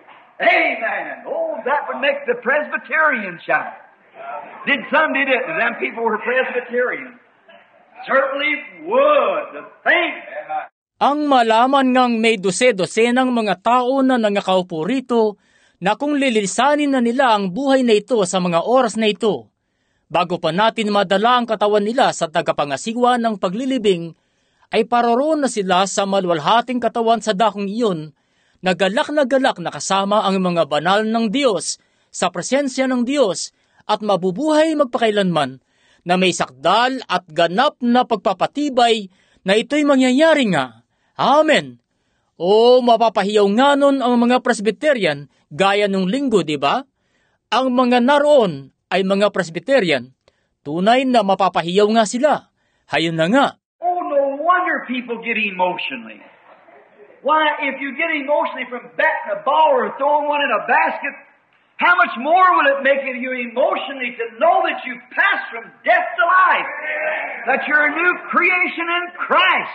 Speaker 2: Amen. Oh, that would make the Presbyterian shout. Did it? Them people were Presbyterian. Certainly would. The thing.
Speaker 1: Ang malaman ngang may dose-dosenang mga tao na nangakaupo rito na kung lilisanin na nila ang buhay na ito sa mga oras na ito, bago pa natin madala ang katawan nila sa tagapangasiwa ng paglilibing, ay paroroon na sila sa maluwalhating katawan sa dakong iyon, na galak na kasama ang mga banal ng Diyos, sa presensya ng Diyos, at mabubuhay magpakailanman, na may sakdal at ganap na pagpapatibay na ito'y mangyayari nga. Amen! O mapapahiyaw nga nun ang mga Presbyterian, gaya nung linggo, di ba? Ang mga naroon ay mga Presbyterian, tunay na mapapahiyaw nga sila. Hayon na nga.
Speaker 2: Oh, no wonder people get emotionally. Why, if you get emotionally from batting a ball or throwing one in a basket, how much more will it make you emotionally to know that you've passed from death to life, that you're a new creation in Christ?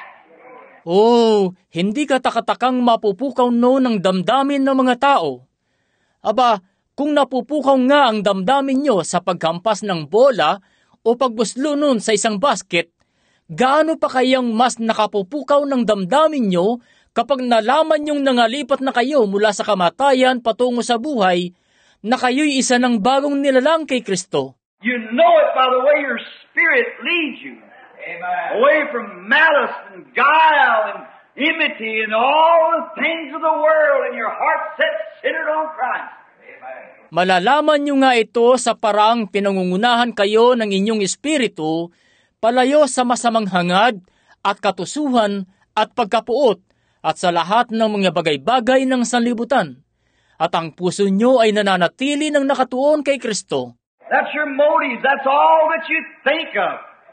Speaker 1: Oh, hindi ka takatakang mapupukaw no ng damdamin ng mga tao. Aba, kung napupukaw nga ang damdamin nyo sa pagkampas ng bola o pagbuslo nun sa isang basket, gaano pa kayang mas nakapupukaw ng damdamin nyo kapag nalaman nyong nangalipat na kayo mula sa kamatayan patungo sa buhay, na kayo'y isa ng bagong nilalang kay Kristo?
Speaker 2: You know it by the way your spirit leads you. Amen. Away from malice and guile and enmity and all the things of the world, and your heart set centered on Christ.
Speaker 1: Malalaman nyo nga ito sa paraang pinangungunahan kayo ng inyong espiritu, palayo sa masamang hangad at katusuhan at pagkapuot at sa lahat ng mga bagay-bagay ng sanlibutan. At ang puso nyo ay nananatili ng nakatuon kay Kristo.
Speaker 2: That's your motive. That's all that you think of.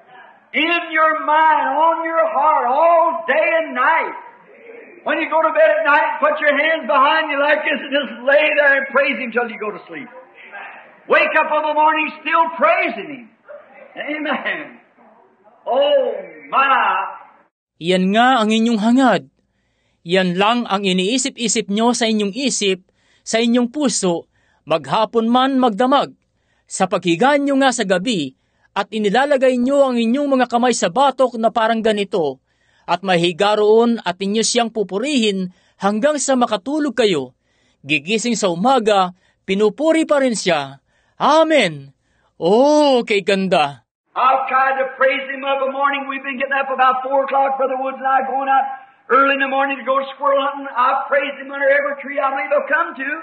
Speaker 2: In your mind, on your heart, all day and night. When you go to bed at night, put your hands behind you like this and just lay there and praise Him till you go to sleep. Wake up in the morning still praising Him. Amen. Oh, my.
Speaker 1: Yan nga ang inyong hangad. Yan lang ang iniisip-isip nyo sa inyong isip, sa inyong puso, maghapon man magdamag. Sa paghiga nyo nga sa gabi, at inilalagay nyo ang inyong mga kamay sa batok na parang ganito, at mahiga roon at inyo siyang pupurihin hanggang sa makatulog kayo. Gigising sa umaga, pinupuri pa rin siya. Amen! Oh, kay ganda!
Speaker 2: I've tried to praise Him of the morning. We've been getting up about 4 o'clock, Brother Woods and I, going out early in the morning to go squirrel hunting. I've praised Him under every tree I believe I've come to.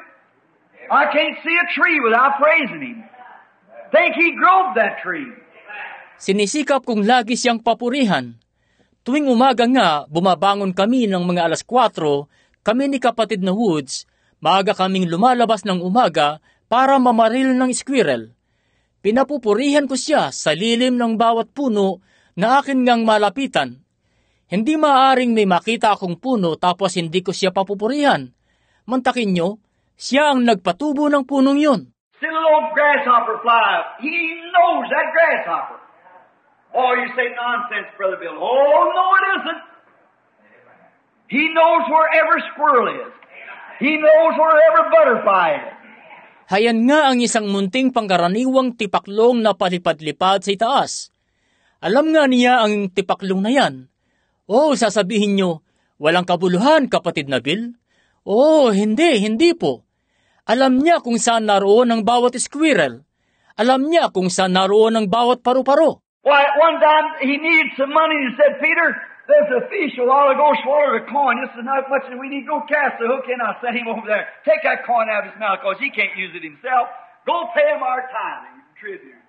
Speaker 2: I can't see a tree without praising Him. Think He growed that tree.
Speaker 1: Sinisikap kong lagi siyang papurihan. Tuwing umaga nga, bumabangon kami ng mga 4:00, kami ni kapatid na Woods, maaga kaming lumalabas ng umaga para mamaril ng squirrel. Pinapupurihan ko siya sa lilim ng bawat puno na akin ngang malapitan. Hindi maaaring may makita akong puno tapos hindi ko siya papupurihan. Mantakin nyo, siya ang nagpatubo ng punong yun.
Speaker 2: See the little grasshopper fly up. He knows that grasshopper. Oh, you say nonsense, Brother Bill. Oh, no, it isn't. He knows wherever squirrel is. He knows wherever butterfly is.
Speaker 1: Hayan nga ang isang munting pangkaraniwang tipaklong na palipad-lipad sa itaas. Alam nga niya ang tipaklong na yan. Oh, sasabihin nyo, walang kabuluhan, kapatid na Bill? Oh, hindi po. Alam niya kung saan naroon ang bawat squirrel. Alam niya kung saan naroon ang bawat paru-paro.
Speaker 2: Why, one time he needed some money and said, Peter, there's a fish a while ago swallowed a coin. This is not much, and we need to go cast the hook in. I'll send him over there. Take that coin out of his mouth because he can't use it himself. Go pay him our time and tribute.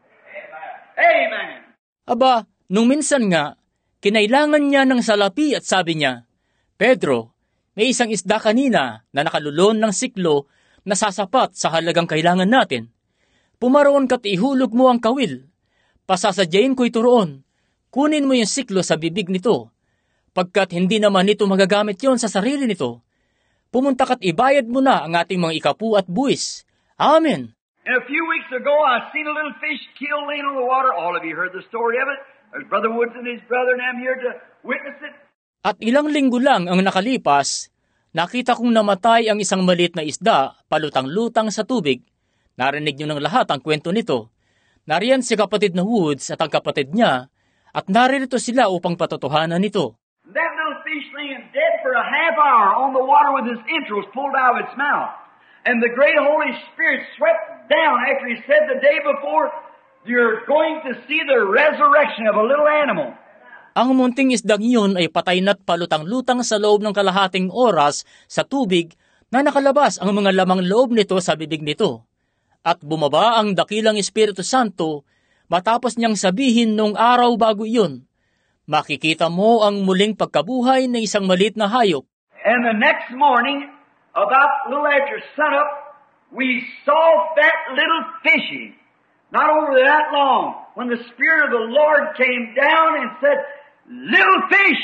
Speaker 2: Amen.
Speaker 1: Aba, nung minsan nga, kinailangan niya ng salapi at sabi niya, Pedro, may isang isda kanina na nakalulon ng siklo na sasapat sa halagang kailangan natin. Pumaroon ka't ihulog mo ang kawil. Pasasadyain ko'y turoon. Kunin mo yung siklo sa bibig nito. Pagkat hindi naman nito magagamit yon sa sarili nito. Pumunta ka't ibayad mo na ang ating mga ikapu at buwis. Amen.
Speaker 2: And a few weeks ago, I seen a little fish killed laying on the water. All of you heard the story of it. There's Brother Woods and his brother, and I'm here to witness it.
Speaker 1: At ilang linggo lang ang nakalipas, nakita kong namatay ang isang maliit na isda, palutang-lutang sa tubig. Narinig niyo ng lahat ang kwento nito. Nariyan si kapatid na Woods at ang kapatid niya, at naririto sila upang patotohanan nito.
Speaker 2: That little fish laying dead for a half hour on the water with its entrails pulled out of its mouth. And the great Holy Spirit swept down after he said the day before, you're going to see the resurrection of a little animal.
Speaker 1: Ang munting isdang iyon ay patay na't palutang-lutang sa loob ng kalahating oras sa tubig na nakalabas ang mga lamang loob nito sa bibig nito. At bumaba ang dakilang Espiritu Santo matapos niyang sabihin nung araw bago iyon, makikita mo ang muling pagkabuhay ng isang maliit na hayop.
Speaker 2: And the next morning, about a little after sunup, we saw that little fishy. Not over that long, when the Spirit of the Lord came down and said, little fish,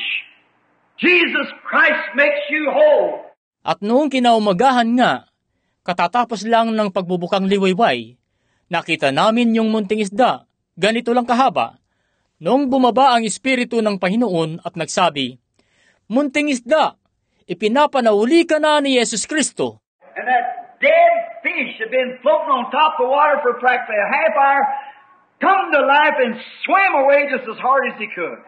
Speaker 2: Jesus Christ makes you whole.
Speaker 1: At noong kinaumagahan nga, katatapos lang ng pagbubukang liwayway, nakita namin yung munting isda, ganito lang kahaba. Noong bumaba ang Espiritu ng Panginoon at nagsabi, munting isda, ipinapanahuli ka na ni Jesus Kristo.
Speaker 2: And that dead fish had been floating on top of the water for practically a half hour, come to life and swam away just as hard as he could.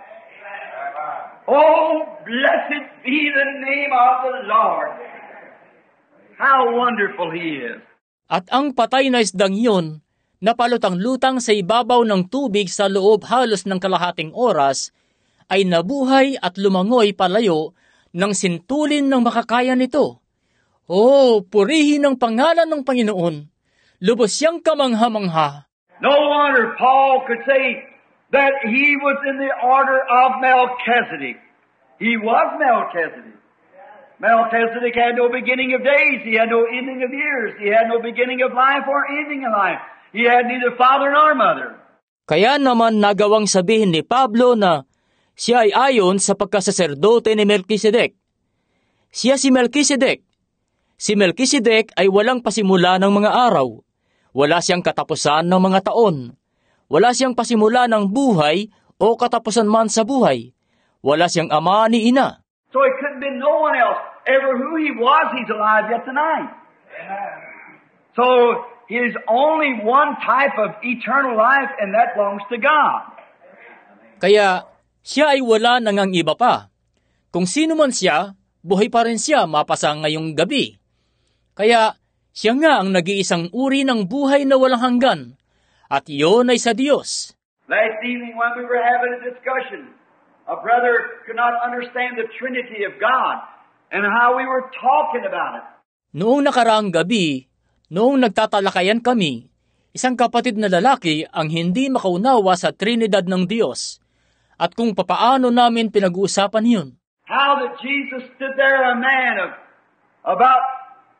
Speaker 2: Oh, blessed be the name of the Lord. How wonderful He is.
Speaker 1: At ang patay na isdang iyon, napalutang-lutang sa ibabaw ng tubig sa loob halos ng kalahating oras, ay nabuhay at lumangoy palayo ng sintulin ng makakaya nito. Oh, purihin ang pangalan ng Panginoon. Lubos siyang kamangha-mangha.
Speaker 2: No wonder Paul could say that he was in the order of Melchizedek. He was Melchizedek. Melchizedek had no beginning of days. He had no ending of years. He had no beginning of life or ending of life. He had neither father nor mother.
Speaker 1: Kaya naman nagawang sabihin ni Pablo na siya ay ayon sa pagkasaserdote ni Melchizedek. Siya si Melchizedek. Si Melchizedek ay walang pasimula ng mga araw. Wala siyang katapusan ng mga taon. Wala siyang pasimula ng buhay o katapusan man sa buhay. Wala siyang ama ni ina.
Speaker 2: So it couldn't be no one else. Ever who he was, he's alive yet tonight. So he's only one type of eternal life, and that belongs to God.
Speaker 1: Kaya siya ay wala nang ang iba pa. Kung sino man siya, buhay pa rin siya mapasa ngayong gabi. Kaya siya nga ang nag-iisang uri ng buhay na walang hanggan, at iyon ay sa Diyos.
Speaker 2: Last evening when we were having a discussion, a brother could not understand the Trinity of God and how we were talking about it.
Speaker 1: Noong nakaraang gabi, noong nagtatalakayan kami, isang kapatid na lalaki ang hindi makaunawa sa Trinidad ng Diyos at kung papaano namin pinag-uusapan yun.
Speaker 2: How that Jesus stood there, a man of about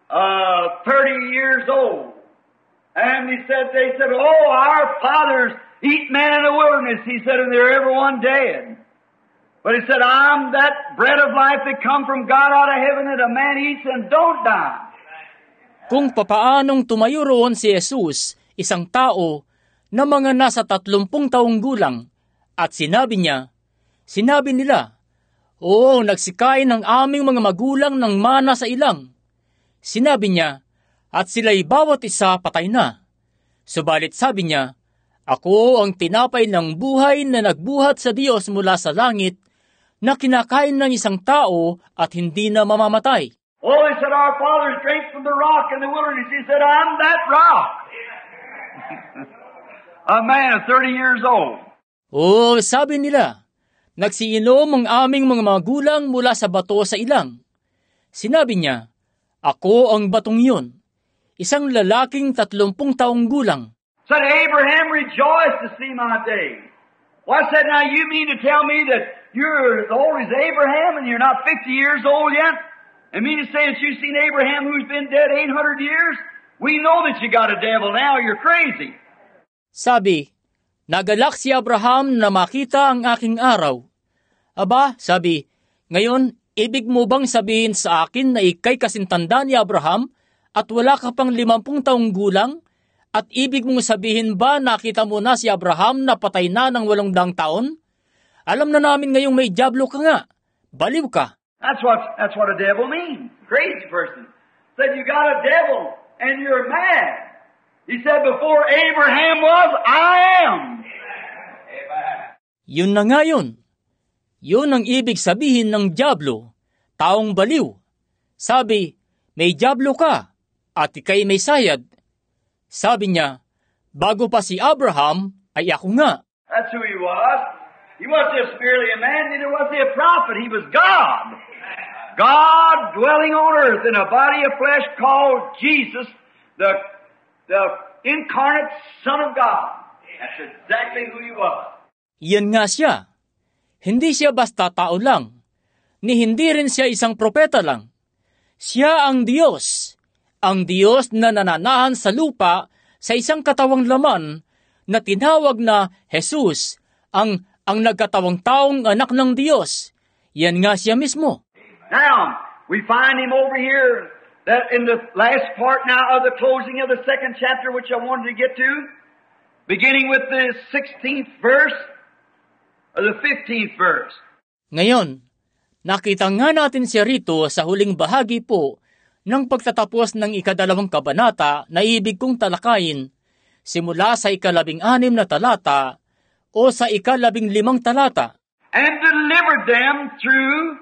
Speaker 2: 30 years old, and they said, oh, our fathers eat man in the wilderness, he said, and they're everyone dead. But he said, I'm that bread of life that come from God out of heaven that a man eats and don't die.
Speaker 3: Kung papaanong tumayo roon si Jesus, isang tao na mga nasa 30 taong gulang, at sinabi nila, Oo, nagsikain ng aming mga magulang ng mana sa ilang. Sinabi niya, at sila'y bawat isa patay na. Subalit sabi niya, Ako ang tinapay ng buhay na nagbuhat sa Diyos mula sa langit, na kinakain ng isang tao at hindi na mamamatay.
Speaker 2: Oh, he said, our fathers drank from the rock in the wilderness. He said, I'm that rock. A man of 30 years old.
Speaker 3: Oh, sabi nila, nagsiinom ang aming mga magulang mula sa bato sa ilang. Sinabi niya, Ako ang batong yun. Isang lalaking 30 taong gulang.
Speaker 2: Said, Abraham rejoiced to see my day. Well, I said, now you mean to tell me that you're as old as Abraham and you're not 50 years old yet? And mean to say that you've seen Abraham who's been dead 800 years? We know that you got a devil now, you're crazy.
Speaker 3: Sabi, nagalak si Abraham na makita ang aking araw. Aba, sabi, ngayon, ibig mo bang sabihin sa akin na ikay kasintanda ni Abraham at wala ka pang 50 taong gulang? At ibig mong sabihin ba nakita mo na si Abraham na patay na ng 800 taon? Alam na namin ngayong may dyablo ka nga. Baliw ka.
Speaker 2: That's what a devil means. Crazy person. Said you got a devil and you're mad. He said before Abraham was, I am.
Speaker 3: Yun na nga yun. Yun ang ibig sabihin ng dyablo, taong baliw. Sabi, may dyablo ka at ikay may sayad. Sabi niya, bago pa si Abraham ay ako nga.
Speaker 2: That's who he was. He wasn't just merely a man, neither was he a prophet. He was God. God dwelling on earth in a body of flesh called Jesus, the incarnate Son of God. That's exactly who he was.
Speaker 3: Yan nga siya. Hindi siya basta tao lang, ni hindi rin siya isang propeta lang. Siya ang Diyos na nananahan sa lupa sa isang katawang laman na tinawag na Jesus, ang nagkatawang taong anak ng Diyos. Yan nga siya mismo.
Speaker 2: Now, we find him over here that in the last part now of the closing of the 2nd chapter, which I wanted to get to, beginning with the 16th verse, or the 15th verse.
Speaker 3: Ngayon, nakita nga natin siya rito sa huling bahagi po ng pagtatapos ng 12 kabanata na ibig kong talakayin, simula sa 16 na talata o sa 15 talata.
Speaker 2: And delivered them through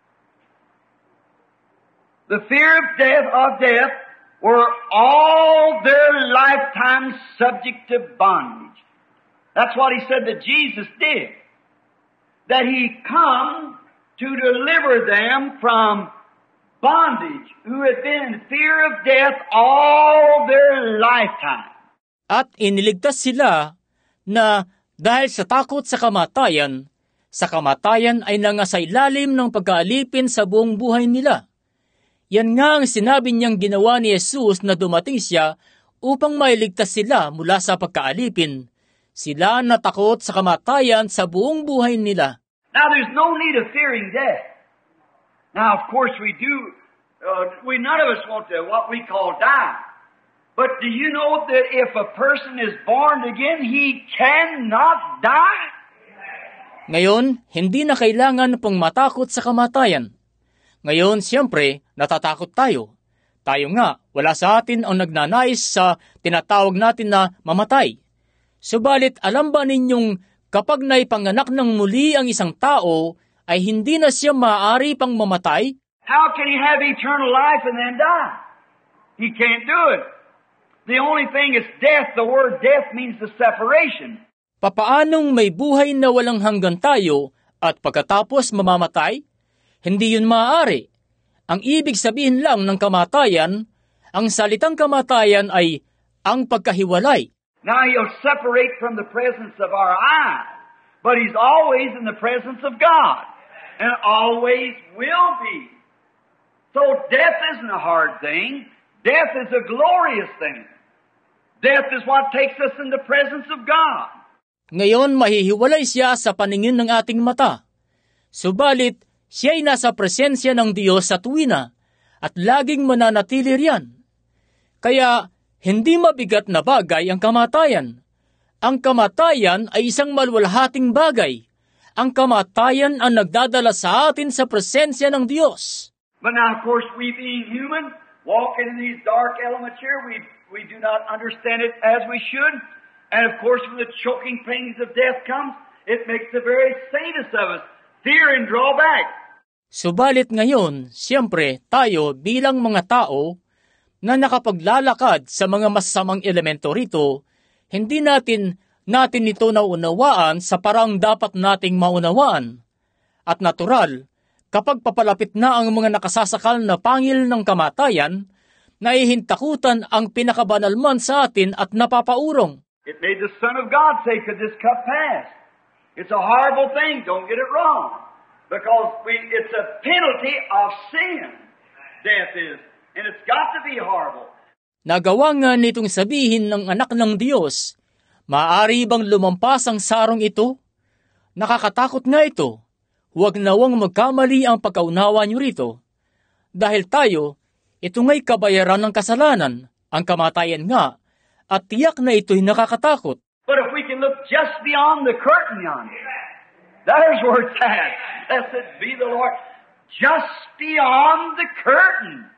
Speaker 2: the fear of death, were all their lifetime subject to bondage. That's what he said that Jesus did. That he come to deliver them from bondage, who had been in fear of death all their lifetime.
Speaker 3: At iniligtas sila na dahil sa takot sa kamatayan ay nangasailalim ng pag-aalipin sa buong buhay nila. Yan nga ang sinabi niyang ginawa ni Jesus na dumating siya upang mailigtas sila mula sa pagkaalipin. Sila natakot sa kamatayan sa buong buhay nila.
Speaker 2: Now there's no need of fearing death. Now of course we do, none of us want to what we call die. But do you know that if a person is born again, he cannot die?
Speaker 3: Ngayon, hindi na kailangan pong matakot sa kamatayan. Ngayon, siyempre, natatakot tayo. Tayo nga, wala sa atin ang nagnanais sa tinatawag natin na mamatay. Subalit, alam ba ninyong kapag naipanganak ng muli ang isang tao, ay hindi na siya maaari pang mamatay?
Speaker 2: How can he have eternal life and then die? He can't do it. The only thing is death. The word death means the separation.
Speaker 3: Papaanong may buhay na walang hanggan tayo at pagkatapos mamamatay? Hindi yun maaari. Ang ibig sabihin lang ng kamatayan, ang salitang kamatayan ay ang pagkahiwalay.
Speaker 2: Now he'll separate from the presence of our eyes, but he's always in the presence of God, and always will be. So death isn't a hard thing. Death is a glorious thing. Death is what takes us in the presence of God.
Speaker 3: Ngayon mahihiwalay siya sa paningin ng ating mata. Subalit, siya'y nasa presensya ng Diyos sa tuwina at laging mananatili riyan. Kaya, hindi mabigat na bagay ang kamatayan. Ang kamatayan ay isang maluwalhating bagay. Ang kamatayan ang nagdadala sa atin sa presensya ng Diyos.
Speaker 2: But now, of course, we being human, walking in these dark elements here, we do not understand it as we should. And of course, when the choking pains of death comes, it makes the very saintest of us fear and draw back.
Speaker 3: Subalit ngayon, siyempre, tayo bilang mga tao na nakapaglalakad sa mga masasamang elemento rito, hindi natin ito naunawaan sa parang dapat nating maunawaan. At natural, kapag papalapit na ang mga nakasasakal na pangil ng kamatayan, naihintakutan ang pinakabanal man sa atin at napapaurong.
Speaker 2: It made the Son of God say, could this cup pass? It's a horrible thing, don't get it wrong. Because it's a penalty of sin. Death is. And it's got to be horrible.
Speaker 3: Nagawa nga nitong sabihin ng anak ng Diyos, maaari bang lumampas ang sarong ito? Nakakatakot nga ito. Huwag nawang magkamali ang pagkaunawa niyo rito. Dahil tayo, ito nga'y kabayaran ng kasalanan, ang kamatayan nga, at tiyak na ito'y nakakatakot.
Speaker 2: But if we can look just beyond the curtain yonder, there's where it's at. Blessed be the Lord. Just beyond the curtain.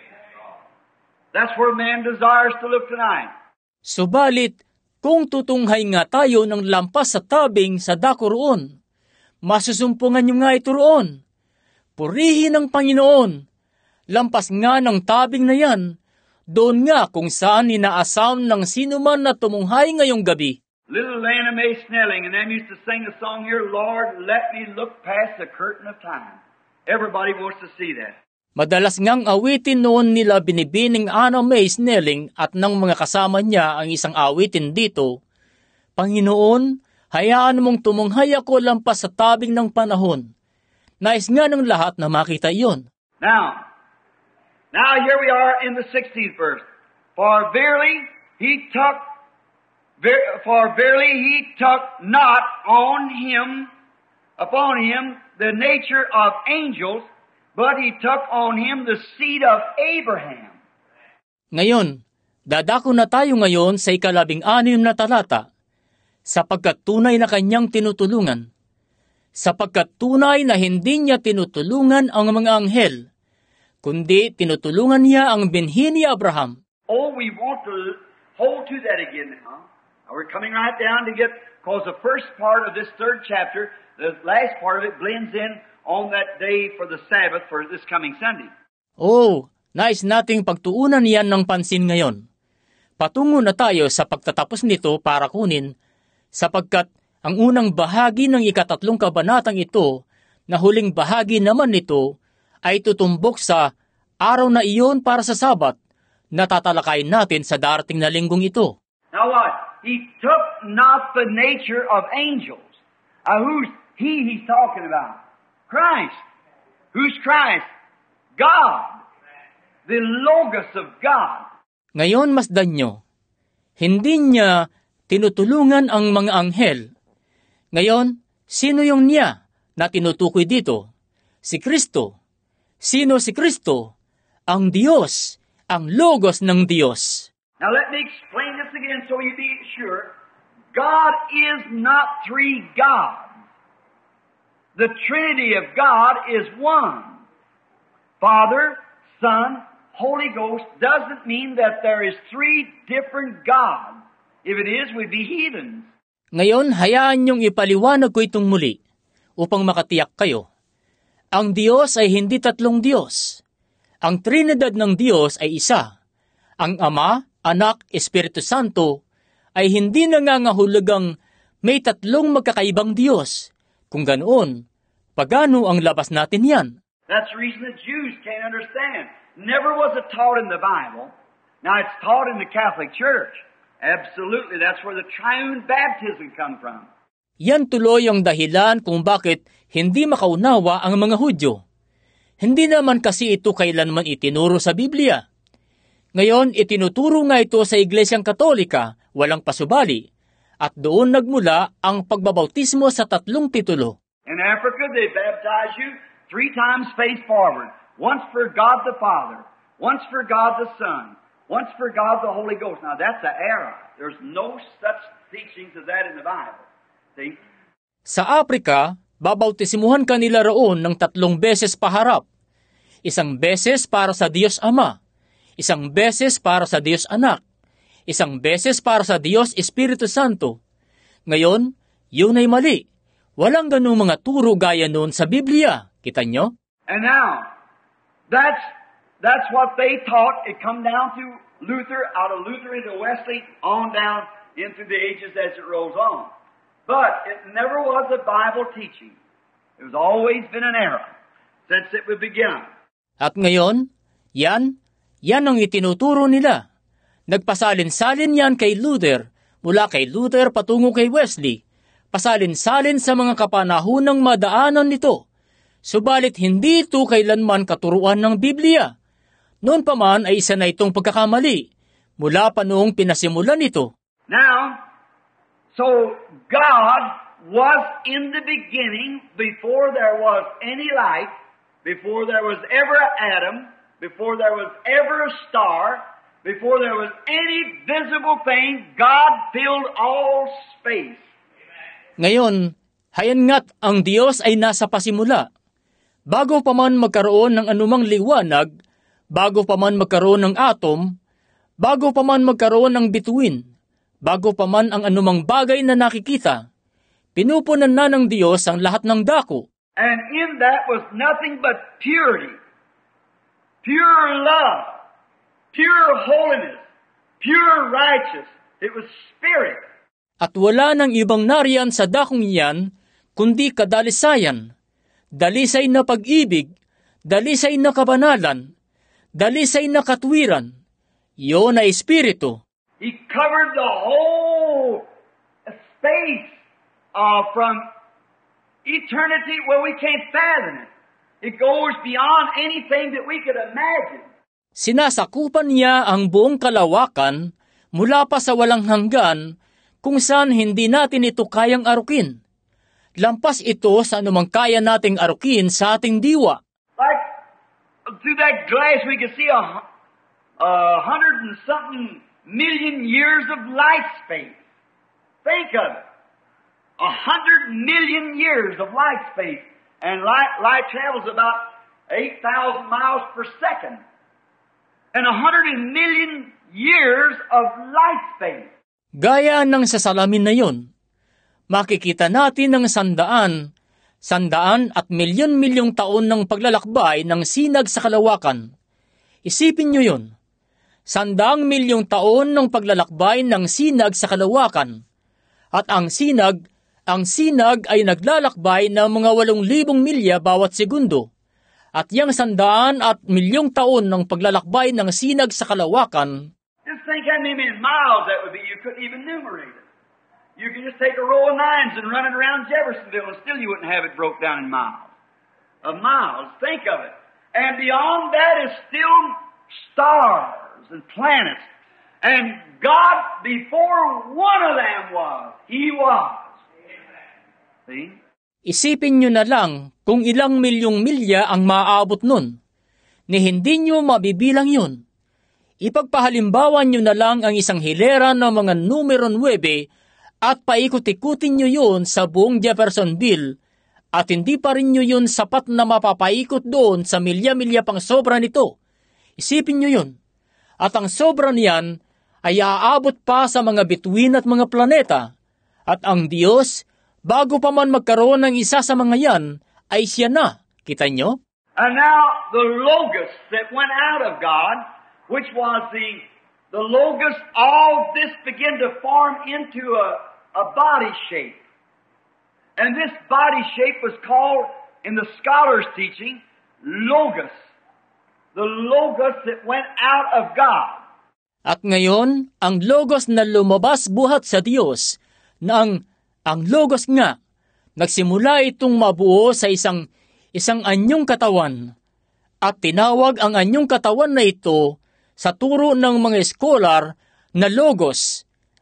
Speaker 2: That's where man desires to look tonight.
Speaker 3: Subalit, kung tutunghay nga tayo ng lampas sa tabing sa dako roon, masusumpungan niyo nga ito roon. Purihin ang Panginoon. Lampas nga ng tabing na yan, doon nga kung saan inaasam ng sino man na tumunghay ngayong gabi.
Speaker 2: Little Lana Mae Snelling and them used to sing a song here, Lord, let me look past the curtain of time. Everybody wants to see that.
Speaker 3: Madalas ngang awitin noon nila binibining Anna Mae Snelling at ng mga kasama niya ang isang awitin dito, Panginoon, hayaan mong tumunghay ako lampas sa tabing ng panahon. Nais nga ng lahat na makita iyon.
Speaker 2: Now here we are in the 16th verse. For verily he took not upon him the nature of angels, but he took on him the seed of Abraham.
Speaker 3: Ngayon, dadako na tayo ngayon sa 16 na talata, sapagkat tunay na kanyang tinutulungan. Sapagkat tunay na hindi niya tinutulungan ang mga anghel, kundi tinutulungan niya ang binhi ni Abraham.
Speaker 2: Oh, we want to hold to that again now. We're coming right down to get, because the first part of this 3rd chapter, the last part of it blends in on that day for the Sabbath for this coming Sunday.
Speaker 3: Oh, nais nating pagtuunan yan ng pansin ngayon. Patungo na tayo sa pagtatapos nito para kunin, sapagkat ang unang bahagi ng 13 kabanatang ito, na huling bahagi naman nito, ay tutumbok sa araw na iyon para sa Sabat, na tatalakayin natin sa darating na linggong ito.
Speaker 2: Now what? He took not the nature of angels. Who's he's talking about? Christ. Who's Christ? God. The Logos of God.
Speaker 3: Ngayon masdan nyo, hindi niya tinutulungan ang mga anghel. Ngayon, sino yung niya na tinutukoy dito? Si Kristo. Sino si Kristo? Ang Diyos, ang Logos ng Diyos.
Speaker 2: Now let me explain this again so you be sure. God is not 3 gods. The Trinity of God is one. Father, Son, Holy Ghost doesn't mean that there is 3 different gods. If it is, we'd be heathens.
Speaker 3: Ngayon, hayaan niyong ipaliwanag ko itong muli upang makatiyak kayo. Ang Diyos ay hindi 3 Diyos. Ang Trinidad ng Diyos ay isa. Ang Ama, Anak, Espiritu Santo ay hindi nangangahulugang may 3 magkakaibang Diyos. Kung ganoon, pagano ang labas natin yan?
Speaker 2: That's the reason the Jews can't understand. Never was it taught in the Bible. Now it's taught in the Catholic Church. Absolutely, that's where the triune baptism comes from.
Speaker 3: Yan tuloy ang dahilan kung bakit hindi makaunawa ang mga Hudyo. Hindi naman kasi ito kailanman itinuro sa Biblia. Ngayon, itinuturo nga ito sa Iglesyang Katolika, walang pasubali, At doon nagmula ang pagbabautismo sa 3 titulo.
Speaker 2: In Africa, they baptize you 3 times face forward. Once for God the Father, once for God the Son, once for God the Holy Ghost. Now that's an error. There's no such teachings of that in the Bible. See?
Speaker 3: Sa Afrika, babautisimuhan kanila roon ng 3 beses paharap. 1 beses para sa Diyos Ama, 1 beses para sa Diyos Anak, 1 beses para sa Diyos Espiritu Santo. Ngayon, yun ay mali. Walang ganung mga turo gaya noon sa Biblia. Kita nyo?
Speaker 2: And now, that's what they taught. It come down to Luther, out of Luther into Wesley, on down into the ages as it rolls on. But it never was a Bible teaching. It was always been an error since it began.
Speaker 3: At ngayon, yan ang itinuturo nila. Nagpasalin-salin yan kay Luther, mula kay Luther patungo kay Wesley. Pasalin-salin sa mga kapanahunang madaanan nito. Subalit hindi ito kailanman katuruan ng Biblia. Noon pa man ay isa na itong pagkakamali, mula pa noong pinasimulan ito.
Speaker 2: Now, so God was in the beginning before there was any light, before there was ever an atom, before there was ever a star, before there was any visible thing, God filled all space.
Speaker 3: Ngayon, hayan nga't ang Diyos ay nasa pasimula. Bago pa man magkaroon ng anumang liwanag, bago pa man magkaroon ng atom, bago pa man magkaroon ng bituin, bago pa man ang anumang bagay na nakikita, pinupunan na ng Diyos ang lahat ng dako.
Speaker 2: And in that was nothing but purity, pure love, pure holiness, pure righteousness. It was spirit.
Speaker 3: At wala nang ibang nariyan sa dakong iyan, kundi kadalisayan, dalisay na pag-ibig, dalisay na kabanalan, dalisay na katwiran. Iyon ay espiritu.
Speaker 2: He covered the whole space from eternity where we can't fathom it. It goes beyond anything that we could imagine.
Speaker 3: Sinasakupan niya ang buong kalawakan mula pa sa walang hanggan kung saan hindi natin ito kayang arukin. Lampas ito sa anumang kaya nating arukin sa ating diwa.
Speaker 2: Like through that glass we could see 100 and something million years of light space. Think of it. 100 million years of light space. And light travels about 8,000 miles per second. And 100 million years of light space.
Speaker 3: Gaya ng sa salamin na yun, makikita natin ng 100 at milyon-milyong taon ng paglalakbay ng sinag sa kalawakan. Isipin nyo yun. 100 milyong taon ng paglalakbay ng sinag sa kalawakan. At ang sinag ay naglalakbay ng mga 8,000 milya bawat segundo. At yung 100 at milyong taon ng paglalakbay ng sinag sa kalawakan,
Speaker 2: just think how many miles that would be. You couldn't even enumerate it. You could just take a row of 9s and run it around Jeffersonville and still you wouldn't have it broke down in miles. Of miles. Think of it. And beyond that is still stars and planets. And God, before one of them was, He was. See?
Speaker 3: Isipin nyo na lang kung ilang milyong milya ang maaabot nun. Ni hindi nyo mabibilang yun. Ipagpahalimbawan nyo na lang ang isang hilera ng mga numero 9 at paikot-ikutin nyo yun sa buong Jeffersonville at hindi pa rin nyo yun sapat na mapapaikot doon sa milya-milya pang sobra nito. Isipin nyo yun. At ang sobra niyan ay aabot pa sa mga bituin at mga planeta. At ang Diyos, bago pa man magkaroon ng isa sa mga yan, ay siya na. Kita nyo?
Speaker 2: And now the Logos that went out of God, which was the Logos, all this began to form into a body shape. And this body shape was called, in the scholars' teaching, Logos. The Logos that went out of God.
Speaker 3: At ngayon, ang Logos na lumabas buhat sa Diyos, na ang Logos nga, nagsimula itong mabuo sa isang anyong katawan, at tinawag ang anyong katawan na ito sa turo ng mga eskolar na Logos,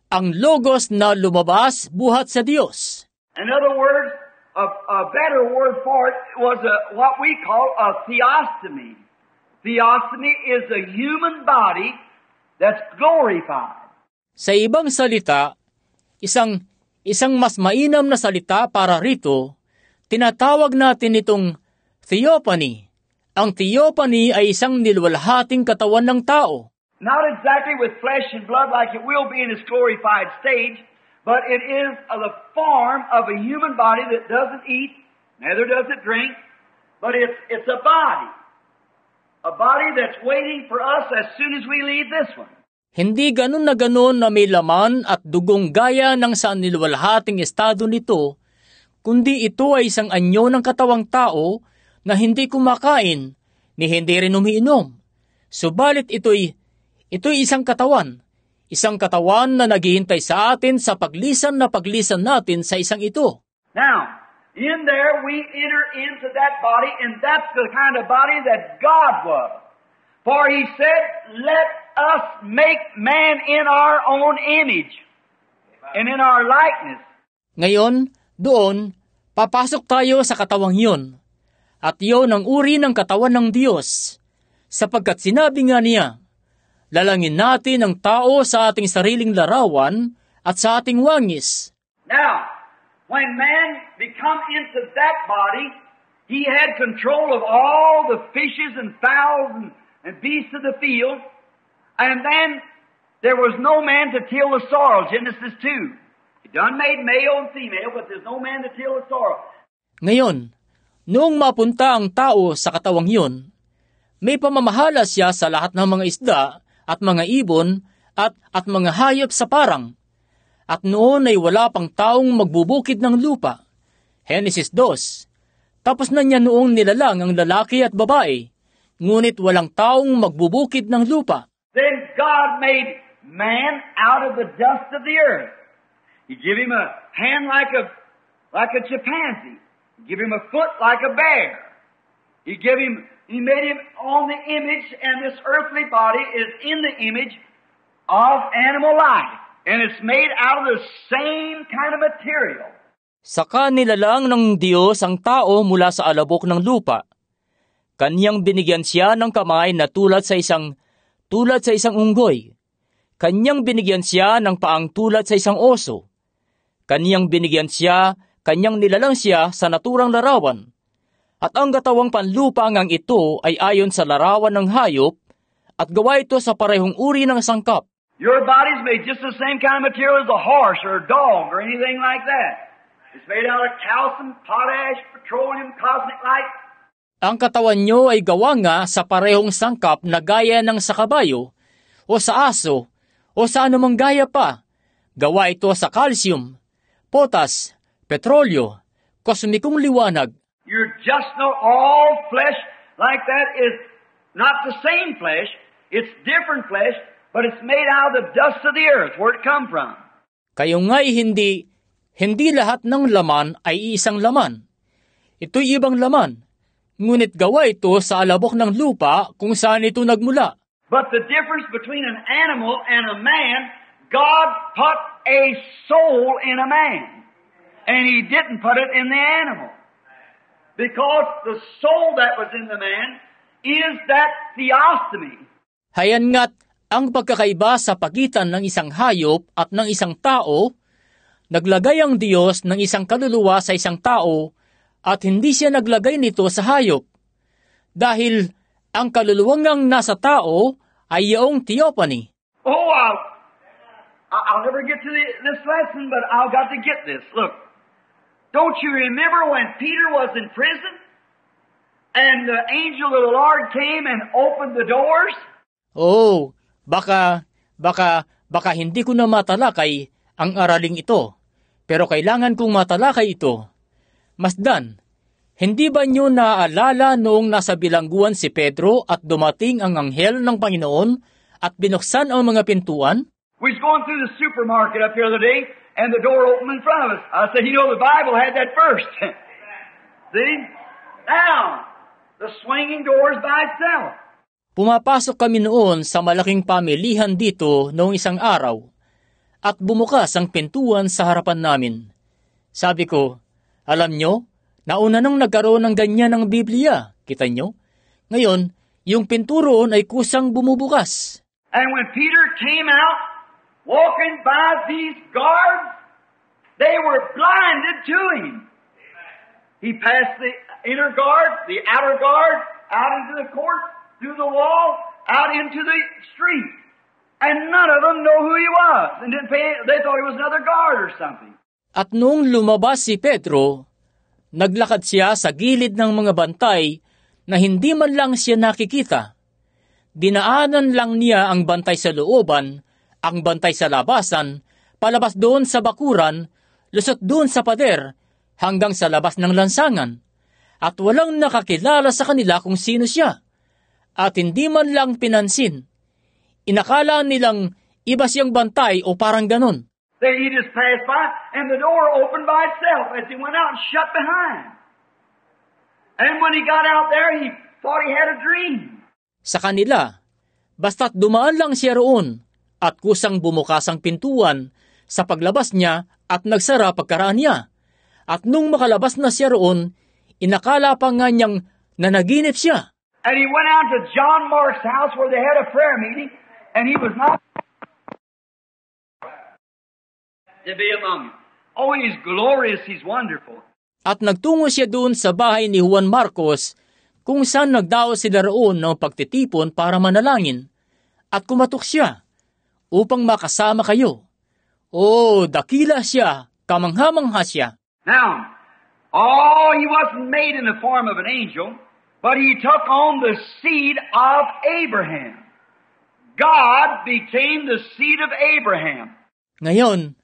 Speaker 3: ang Logos na lumabas buhat sa Diyos.
Speaker 2: In other words, a better word for it was what we call a theostomy. Theostomy is a human body that's glorified.
Speaker 3: Sa ibang salita, isang mas mainam na salita para rito, tinatawag natin itong theophany. Ang theophany ay isang niluwalhating katawan ng tao.
Speaker 2: Not exactly with flesh and blood like it will be in its glorified stage, but it is the form of a human body that doesn't eat, neither does it drink, but it's a body. A body that's waiting for us as soon as we leave this one.
Speaker 3: Hindi ganun na may laman at dugong gaya ng sa niluwalhating estado nito, kundi ito ay isang anyo ng katawang tao na hindi kumakain, ni hindi rin umiinom. Subalit ito'y isang katawan na naghihintay sa atin sa paglisan natin sa isang ito.
Speaker 2: Now, in there we enter into that body, and that's the kind of body that God was. For He said, let us make man in our own image and in our likeness.
Speaker 3: Ngayon, doon, papasok tayo sa katawang yun. At yun ang uri ng katawan ng Diyos. Sapagkat sinabi nga niya, lalangin natin ang tao sa ating sariling larawan at sa ating wangis.
Speaker 2: Now, when man become into that body, he had control of all the fishes and fowls and beasts of the field, and then there was no man to till the soil, Genesis 2. He done made male and female, but there's no man to till the soil.
Speaker 3: Ngayon, noong mapunta ang tao sa katawang yun, may pamamahala siya sa lahat ng mga isda at mga ibon at mga hayop sa parang. At noon ay wala pang taong magbubukid ng lupa. Genesis 2. Tapos na niya noong nilalang ang lalaki at babae, ngunit walang taong magbubukid ng lupa.
Speaker 2: Then God made man out of the dust of the earth. He gave him a hand like a chimpanzee. He gave him a foot like a bear. He made him on the image, and this earthly body is in the image of animal life. And it's made out of the same kind of material.
Speaker 3: Saka nilalang ng Diyos ang tao mula sa alabok ng lupa. Kanyang binigyan siya ng kamay na tulad sa isang unggoy. Kanyang binigyan siya ng paang tulad sa isang oso. Kanyang nilalang siya sa naturang larawan. At ang katawang panlupa ngang ito ay ayon sa larawan ng hayop at gawa ito sa parehong uri ng sangkap.
Speaker 2: Your body's made just the same kind of material as a horse or a dog or anything like that. It's made out of calcium, potash, petroleum, cosmic light.
Speaker 3: Ang katawan nyo ay gawa nga sa parehong sangkap na gaya ng sa kabayo, o sa aso, o sa anumang gaya pa. Gawa ito sa calcium, potas, petrolyo, kosmikong liwanag.
Speaker 2: You're just not all flesh like that is not the same flesh. It's different flesh, but it's made out of the dust of the earth, where it come from.
Speaker 3: Kayo nga'y hindi lahat ng laman ay isang laman. Ito'y ibang laman. Ngunit gawa ito sa alabok ng lupa kung saan ito nagmula.
Speaker 2: But the difference between an animal and a man, God put a soul in a man. And He didn't put it in the animal. Because the soul that was in the man is that theostomy.
Speaker 3: Hayan nga't ang pagkakaiba sa pagitan ng isang hayop at ng isang tao, naglagay ang Diyos ng isang kaluluwa sa isang tao at hindi siya naglagay nito sa hayop. Dahil ang kaluluwang nasa tao ay iyong theophany.
Speaker 2: Oh, I'll never get to this lesson, but I've got to get this. Look, don't you remember when Peter was in prison and the angel of the Lord came and opened the doors?
Speaker 3: Oh, baka hindi ko na matalakay ang araling ito. Pero kailangan kong matalakay ito. Masdan, hindi ba niyo naaalala noong nasa bilangguan si Pedro at dumating ang anghel ng Panginoon at binuksan ang mga pintuan?
Speaker 2: We was going through the supermarket up here the other day, and the door opened in front of us. I said, the Bible had that first. See? Now, the swinging door is by itself.
Speaker 3: Pumapasok kami noon sa malaking pamilihan dito noong isang araw. at bumukas ang pintuan sa harapan namin. Sabi ko, alam nyo, nauna nang nagkaroon ng ganyan ng Biblia, kita nyo? Ngayon, yung pinto roon ay kusang bumubukas.
Speaker 2: And when Peter came out, walking by these guards, they were blinded to him. He passed the inner guard, the outer guard, out into the court, through the wall, out into the street. And none of them know who he was. And they thought he was another guard or something.
Speaker 3: At noong lumabas si Pedro, naglakad siya sa gilid ng mga bantay na hindi man lang siya nakikita. Dinaanan lang niya ang bantay sa looban, ang bantay sa labasan, palabas doon sa bakuran, lusot doon sa pader, hanggang sa labas ng lansangan. At walang nakakilala sa kanila kung sino siya. At hindi man lang pinansin. Inakala nilang iba siyang bantay o parang ganon.
Speaker 2: He just passed by, and the door opened by itself as he went out and shut behind. And when he got out there, he thought he had a dream.
Speaker 3: Sa kanila, basta't dumaan lang siya roon at kusang bumukas ang pintuan sa paglabas niya at nagsara pagkaraan niya. At nung makalabas na siya roon, inakala pa nga niyang nanaginip siya.
Speaker 2: And he went out to John Mark's house where they had a prayer meeting, and he was not to be among them. Oh, he's glorious, he's wonderful.
Speaker 3: At nagtungo siya doon sa bahay ni Juan Marcos, kung saan nagdaos sila roon ng pagtitipon para manalangin. At kumatok siya, upang makasama kayo. Oh, dakila siya, kamangha-mangha siya.
Speaker 2: Now, he wasn't made in the form of an angel, but he took on the seed of Abraham. God became the seed of Abraham.
Speaker 3: Ngayon,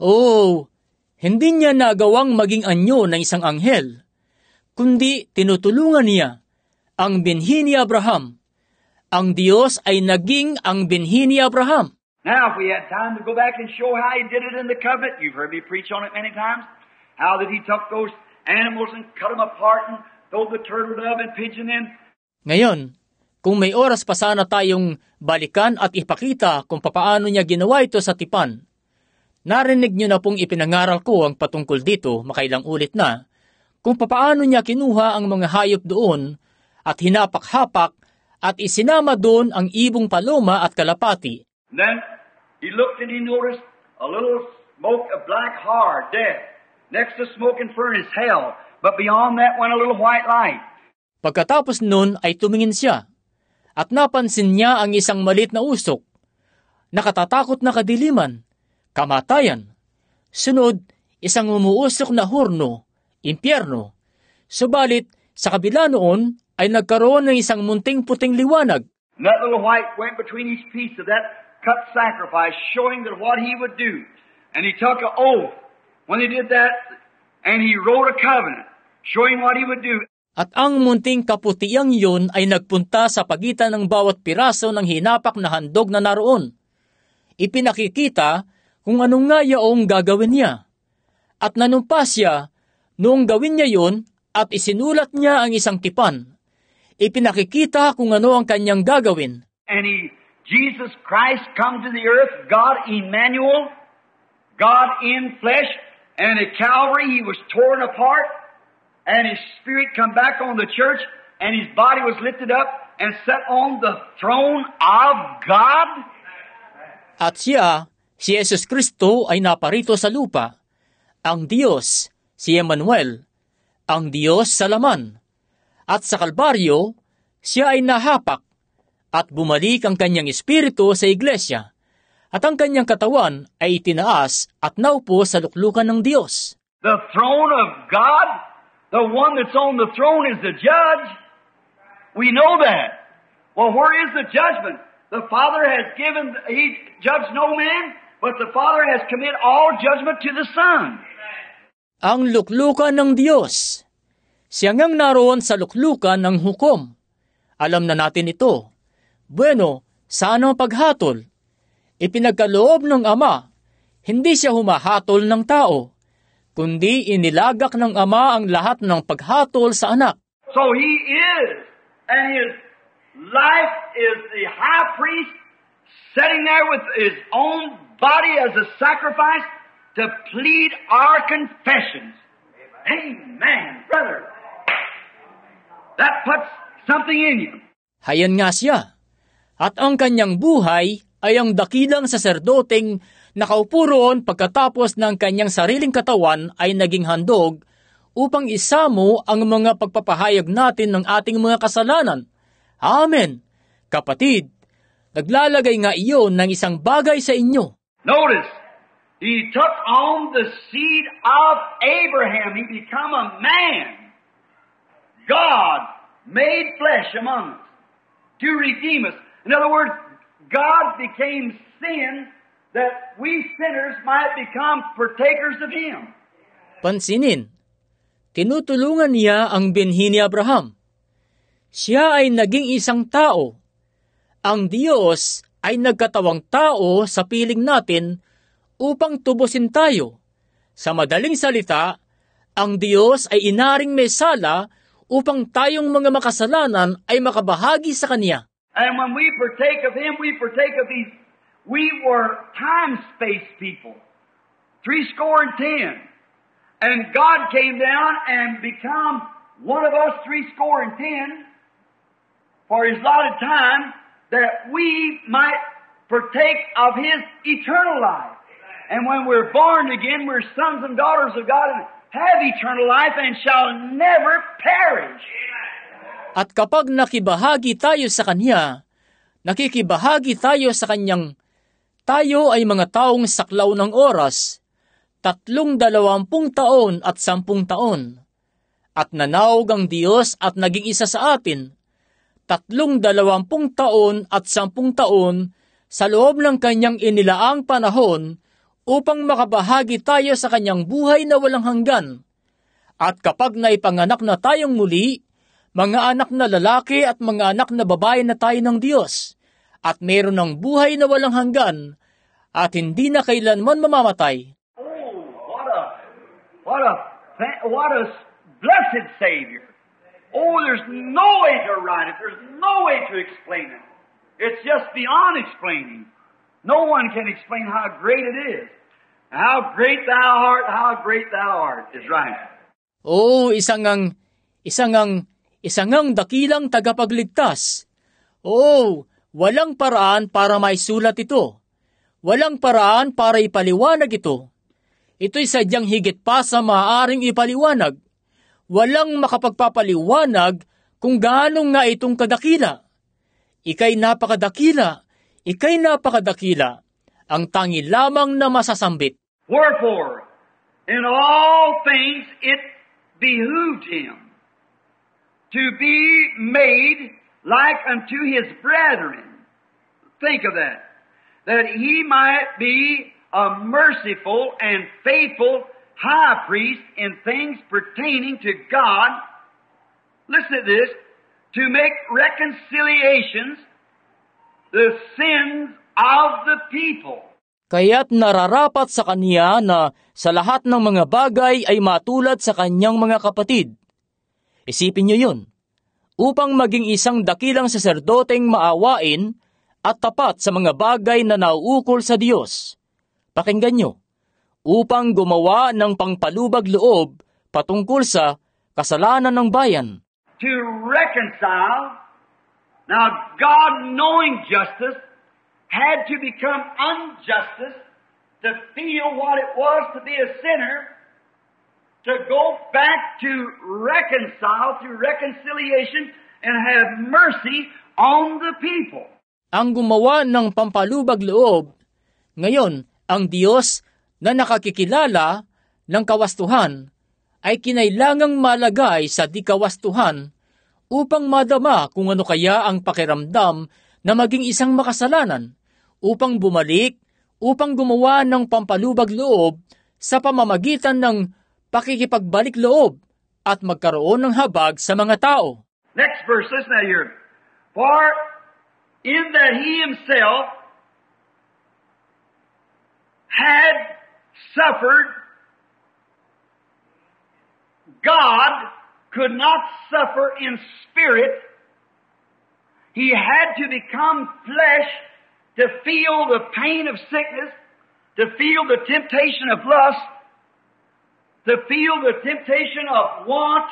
Speaker 3: hindi niya nagawang maging anyo ng isang anghel, kundi tinutulungan niya ang binhi ni Abraham. Ang Diyos ay naging ang binhi ni Abraham.
Speaker 2: Now, if we had time to go back and show how he did it in the covenant, you've heard me preach on it many times, how that he took those animals and cut them apart and throw the turtle dove and pigeon in.
Speaker 3: Ngayon, kung may oras pa sana tayong balikan at ipakita kung papaano niya ginawa ito sa tipan. Narinig niyo na pong ipinangaral ko ang patungkol dito, makailang ulit na, kung papaano niya kinuha ang mga hayop doon at hinapak-hapak at isinama doon ang ibong paloma at kalapati.
Speaker 2: Then he looked and he noticed a little smoke of black hard, death. Next to smoking furnace, hell. But beyond that went a little white light.
Speaker 3: Pagkatapos nun ay tumingin siya at napansin niya ang isang maliit na usok, nakatatakot na kadiliman, kamatayan. Sunod, isang umuusok na horno, impyerno. Subalit, sa kabila noon ay nagkaroon ng isang munting puting liwanag.
Speaker 2: And that little white went between each piece of that cut sacrifice, showing that what he would do. And he took an oath when he did that, and he wrote a covenant, showing what he would do.
Speaker 3: At ang munting kaputiang yun ay nagpunta sa pagitan ng bawat piraso ng hinapak na handog na naroon. Ipinakikita kung anong nga yaong gagawin niya. At nanumpa siya noong gawin niya yun at isinulat niya ang isang tipan. Ipinakikita kung ano ang kanyang gagawin.
Speaker 2: And Jesus Christ come to the earth, God Emmanuel, God in flesh, and at Calvary he was torn apart, and his spirit come back on the church, and his body was lifted up and set on the throne of God.
Speaker 3: At siya, si Jesus Kristo ay naparito sa lupa. Ang Diyos, si Emmanuel, ang Diyos sa laman. At sa Kalbaryo, siya ay nahapak at bumalik ang kanyang espiritu sa iglesia. At ang kanyang katawan ay itinaas at naupo sa luklukan ng Diyos.
Speaker 2: The throne of God, the one that's on the throne is the judge. We know that. Well, where is the judgment? The Father has given, he judged no man, but the Father has committed all judgment to the Son.
Speaker 3: Ang luklukan ng Diyos. Siya ngang naroon sa luklukan ng hukom. Alam na natin ito. Bueno, saan ang paghatol? Ipinagkaloob ng Ama, hindi siya humahatol ng tao, kundi inilagak ng Ama ang lahat ng paghatol sa anak.
Speaker 2: So he is, and his life is the high priest, sitting there with his own body as a sacrifice to plead our confessions. Amen, brother. That puts something in you.
Speaker 3: Hayan nga siya. At ang kanyang buhay ay ang dakilang saserdoteng nakaupo roon pagkatapos ng kanyang sariling katawan ay naging handog upang isamo ang mga pagpapahayag natin ng ating mga kasalanan. Amen. Kapatid, naglalagay nga iyon ng isang bagay sa inyo.
Speaker 2: Notice, he took on the seed of Abraham. He became a man. God made flesh among us to redeem us. In other words, God became sin that we sinners might become partakers of Him.
Speaker 3: Pansinin, tinutulungan niya ang binhi ni Abraham. Siya ay naging isang tao. Ang Diyos ay nagkatawang tao sa piling natin upang tubusin tayo. Sa madaling salita, ang Diyos ay inaring may sala upang tayong mga makasalanan ay makabahagi sa Kanya.
Speaker 2: And when we partake of Him, we partake of these. We were time-space people, 70. And God came down and become one of us 70 for His allotted time that we might partake of His eternal life. And when we're born again, we're sons and daughters of God and have eternal life and shall never perish.
Speaker 3: At kapag nakibahagi tayo sa Kanya, nakikibahagi tayo sa Kanyang tayo ay mga taong saklaw ng oras, 320 taon at 10 taon. At nanawag ang Diyos at naging isa sa atin, 320 taon at 10 taon sa loob ng Kanyang inilaang panahon upang makabahagi tayo sa Kanyang buhay na walang hanggan. At kapag naipanganak na tayong muli, mga anak na lalaki at mga anak na babae na tayo ng Diyos, at meron ng buhay na walang hanggan, at hindi na kailanman mamamatay.
Speaker 2: What a blessed Savior. Oh, there's no way to write it. There's no way to explain it. It's just beyond explaining. No one can explain how great it is. How great thou art is right.
Speaker 3: Oh, isang dakilang tagapagligtas. Oh, walang paraan para maisulat ito. Walang paraan para ipaliwanag ito. Ito'y sadyang higit pa sa maaaring ipaliwanag. Walang makapagpapaliwanag kung gaano nga itong kadakila. Ika'y napakadakila. Ang tangi lamang na masasambit.
Speaker 2: Wherefore, in all things it behooved Him to be made like unto His brethren. Think of that. That He might be a merciful and faithful high priest in things pertaining to God. Listen to this. To make reconciliations the sins of the people.
Speaker 3: Kaya't nararapat sa Kanya na sa lahat ng mga bagay ay matulad sa Kanyang mga kapatid. Isipin niyo yun. Upang maging isang dakilang saserdoteng maawain at tapat sa mga bagay na nauukol sa Diyos. Pakinggan niyo. Upang gumawa ng pangpalubag loob patungkol sa kasalanan ng bayan.
Speaker 2: To reconcile. Now, God, knowing justice, had to become injustice to feel what it was to be a sinner, to go back to reconcile through reconciliation and have mercy on the people.
Speaker 3: Ang gumawa ng pampalubag loob, ngayon, ang Diyos na nakakikilala ng kawastuhan ay kinailangang malagay sa di-kawastuhan upang madama kung ano kaya ang pakiramdam na maging isang makasalanan, upang bumalik, upang gumawa ng pampalubag loob sa pamamagitan ng pakikipagbalik loob at magkaroon ng habag sa mga tao.
Speaker 2: Next verse, listen now here. For in that He Himself had suffered, God could not suffer in spirit. He had to become flesh to feel the pain of sickness to feel the temptation of lust, to feel the temptation of want,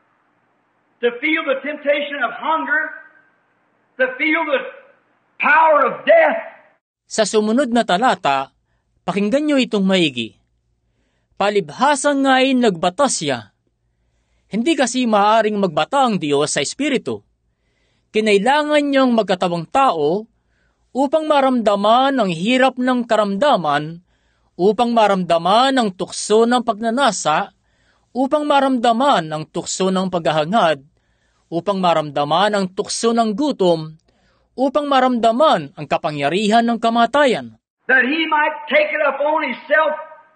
Speaker 2: to feel the temptation of hunger, to feel the power of death.
Speaker 3: Sa sumunod na talata, pakinggan nyo itong maigi. Palibhasang nga'y nagbatas siya. Hindi kasi maaaring magbata ang Diyos sa Espiritu. Kinailangan niyang magkatawang tao upang maramdaman ang hirap ng karamdaman, upang maramdaman ang tukso ng pagnanasa, upang maramdaman ang tukso ng paghahangad, upang maramdaman ang tukso ng gutom, upang maramdaman ang kapangyarihan ng kamatayan.
Speaker 2: That he might take it upon himself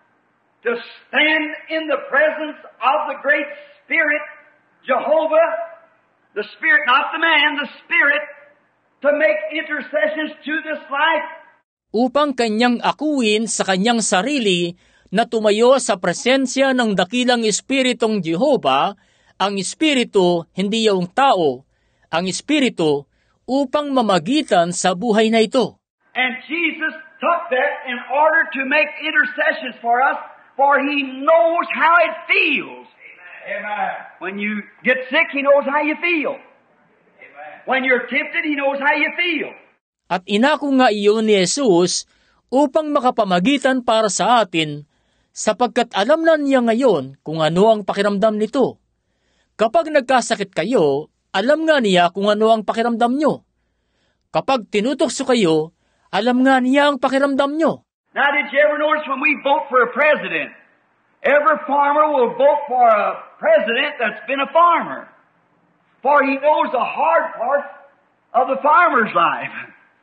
Speaker 2: to stand in the presence of the great Spirit, Jehovah, the Spirit, not the man, the Spirit, to make intercessions to this life.
Speaker 3: Upang kanyang akuin sa kanyang sarili na tumayo sa presensya ng dakilang Espiritong Jehovah, ang Espiritu, hindi yung tao, ang Espiritu, upang mamagitan sa buhay na ito.
Speaker 2: And Jesus took that in order to make intercessions for us, for He knows how it feels. Amen. When you get sick, He knows how you feel. Amen. When you're tempted, He knows how you feel.
Speaker 3: At inako nga iyon ni Jesus upang makapamagitan para sa atin, sapagkat alam na niya ngayon kung ano ang pakiramdam nito. Kapag nagkasakit kayo, alam nga niya kung ano ang pakiramdam nyo. Kapag tinutokso kayo, alam nga niya ang pakiramdam nyo.
Speaker 2: Now, did you ever notice when we vote for a president, every farmer will vote for a president that's been a farmer, for he knows the hard parts of the farmer's life.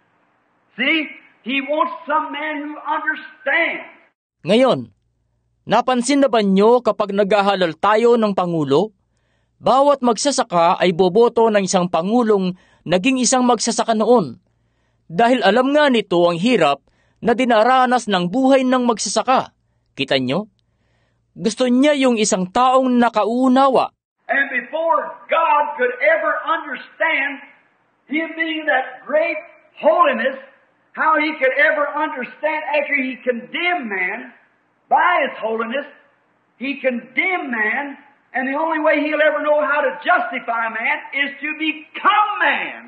Speaker 2: See, he wants some man who understands.
Speaker 3: Ngayon, napansin na ba nyo kapag naghahalal tayo ng Pangulo? Bawat magsasaka ay boboto ng isang Pangulong naging isang magsasaka noon. Dahil alam nga nito ang hirap na dinaranas ng buhay ng magsasaka. Kita nyo? Gusto niya yung isang taong nakaunawa.
Speaker 2: And before God could ever understand Him being that great holiness, how He could ever understand after He condemned man by His holiness, He condemned man, and the only way He'll ever know how to justify man is to become man.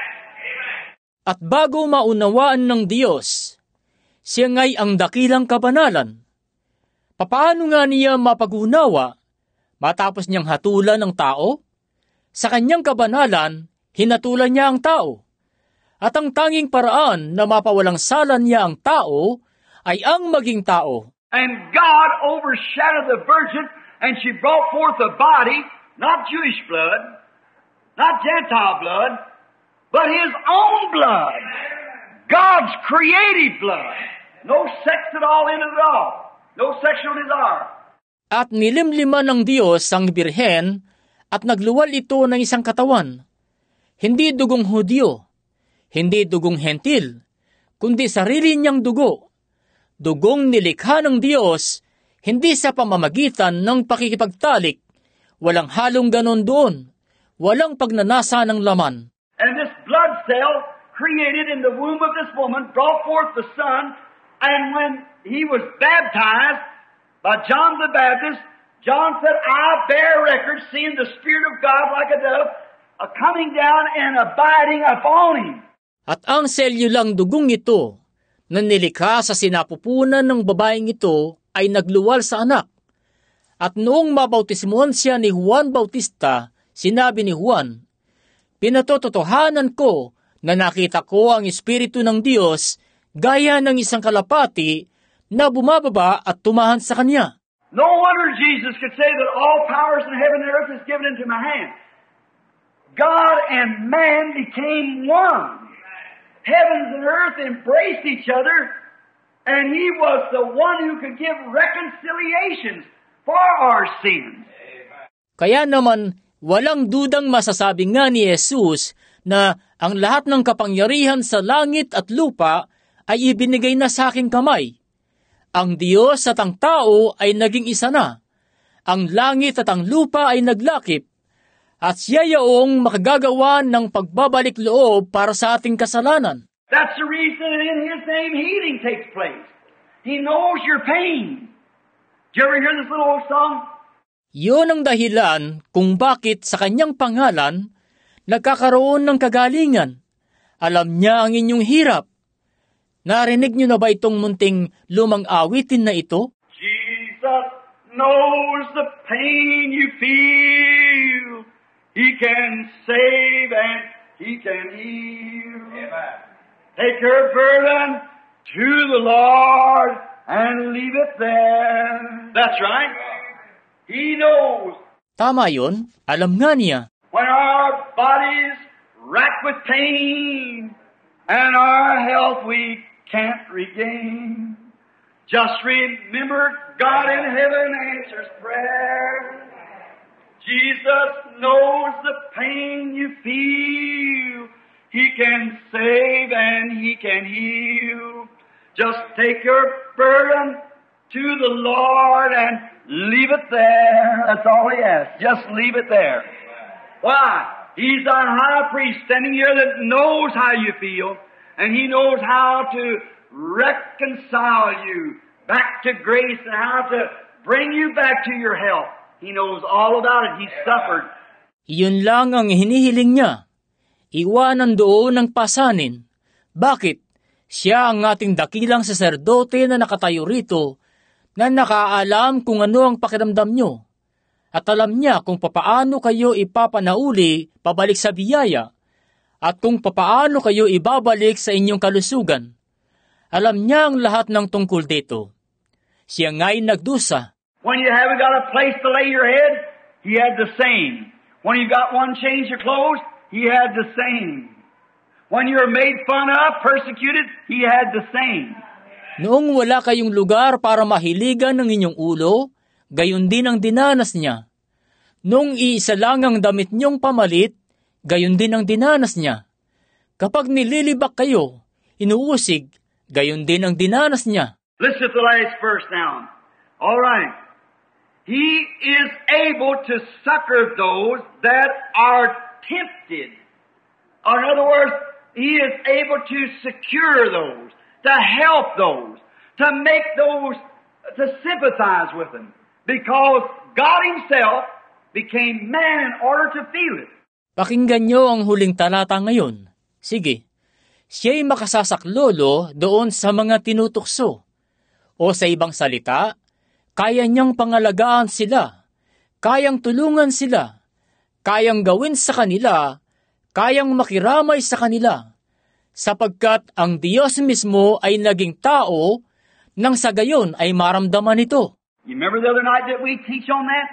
Speaker 3: At bago maunawaan ng Diyos, siya nga'y ang dakilang kabanalan. Papaano nga niya mapag-unawa matapos niyang hatulan ng tao? Sa kanyang kabanalan, hinatulan niya ang tao. At ang tanging paraan na mapawalang sala niya ang tao ay ang maging tao.
Speaker 2: And God overshadowed the virgin, and she brought forth a body, not Jewish blood, not Gentile blood, but His own blood. God's creative blood. No sex at all in it at all. No sexual desire.
Speaker 3: At nilimliman ng Diyos ang birhen at nagluwal ito ng isang katawan. Hindi dugong Hudyo, hindi dugong Hentil, kundi sarili niyang dugo. Dugong nilikha ng Diyos, hindi sa pamamagitan ng pakikipagtalik. Walang halong ganon doon. Walang pagnanasa ng laman.
Speaker 2: And this blood cell created in the womb of this woman brought forth the Son, and when He was baptized by John the Baptist, John said, I bear record, seeing the Spirit of God like a dove, coming down and abiding upon Him.
Speaker 3: At ang selyulang dugong ito, na nilikha sa sinapupunan ng babaeng ito, ay nagluwal sa anak. At noong mabautismuhan siya ni Juan Bautista, sinabi ni Juan, pinatototohanan ko na nakita ko ang Espiritu ng Diyos gaya ng isang kalapati na bumababa at tumahan sa kanya.
Speaker 2: No wonder Jesus could say that all powers in heaven and earth is given into my hand. God and man became one. Heavens and earth embraced each other, and He was the one who could give reconciliations for our sins.
Speaker 3: Kaya naman, walang dudang masasabi nga ni Jesus na ang lahat ng kapangyarihan sa langit at lupa ay ibinigay na sa aking kamay. Ang Diyos at ang tao ay naging isa na. Ang langit at ang lupa ay naglakip. At siya yaong makagagawa ng pagbabalik loob para sa ating kasalanan.
Speaker 2: That's the reason in His name healing takes place. He knows your pain. Did you ever hear this little old song?
Speaker 3: Yun ang dahilan kung bakit sa kanyang pangalan nagkakaroon ng kagalingan. Alam niya ang inyong hirap. Narinig niyo na ba itong munting lumang awitin na ito?
Speaker 2: Jesus knows the pain you feel. He can save and He can heal. Amen. Take your burden to the Lord and leave it there. That's right. He knows.
Speaker 3: Tama yun. Alam nga niya.
Speaker 2: When our bodies racked with pain and our health we can't regain, just remember God in heaven answers prayer. Jesus knows the pain you feel. He can save and He can heal. Just take your burden to the Lord and leave it there. That's all He asks. Just leave it there. Why? He's our high priest standing here that knows how you feel, and He knows how to reconcile you back to grace and how to bring you back to your health. He knows all about it. He suffered.
Speaker 3: Iyon lang ang hinihiling niya. Iwanan doon ng pasanin. Bakit? Siya ang ating dakilang saserdote na nakatayo rito na nakaalam kung ano ang pakiramdam nyo. At alam niya kung papaano kayo ipapanauli pabalik sa biyaya at kung papaano kayo ibabalik sa inyong kalusugan. Alam niya ang lahat ng tungkol dito. Siya nga'y nagdusa.
Speaker 2: When you haven't got a place to lay your head, He had the same. When you got one change of clothes, He had the same. When you were made fun of, persecuted, He had the same.
Speaker 3: Noong wala kayong lugar para mahiligan ng inyong ulo, gayon din ang dinanas niya. Noong iisa lang ang damit niyong pamalit, gayon din ang dinanas niya. Kapag nililibak kayo, inuusig, gayon din ang dinanas niya.
Speaker 2: Listen to the last verse now. All right. He is able to succor those that are tempted. In other words, He is able to secure those, to help those, to make those, to sympathize with them. Because God Himself became man in order to feel it.
Speaker 3: Pakinggan niyo ang huling talata ngayon. Sige, siya'y makasasaklolo doon sa mga tinutukso. O sa ibang salita, kaya niyang pangalagaan sila, kayang tulungan sila, kayang gawin sa kanila, kayang makiramay sa kanila, sapagkat ang Diyos mismo ay naging tao nang sa gayon ay maramdaman ito.
Speaker 2: You remember the other night that we teach on that?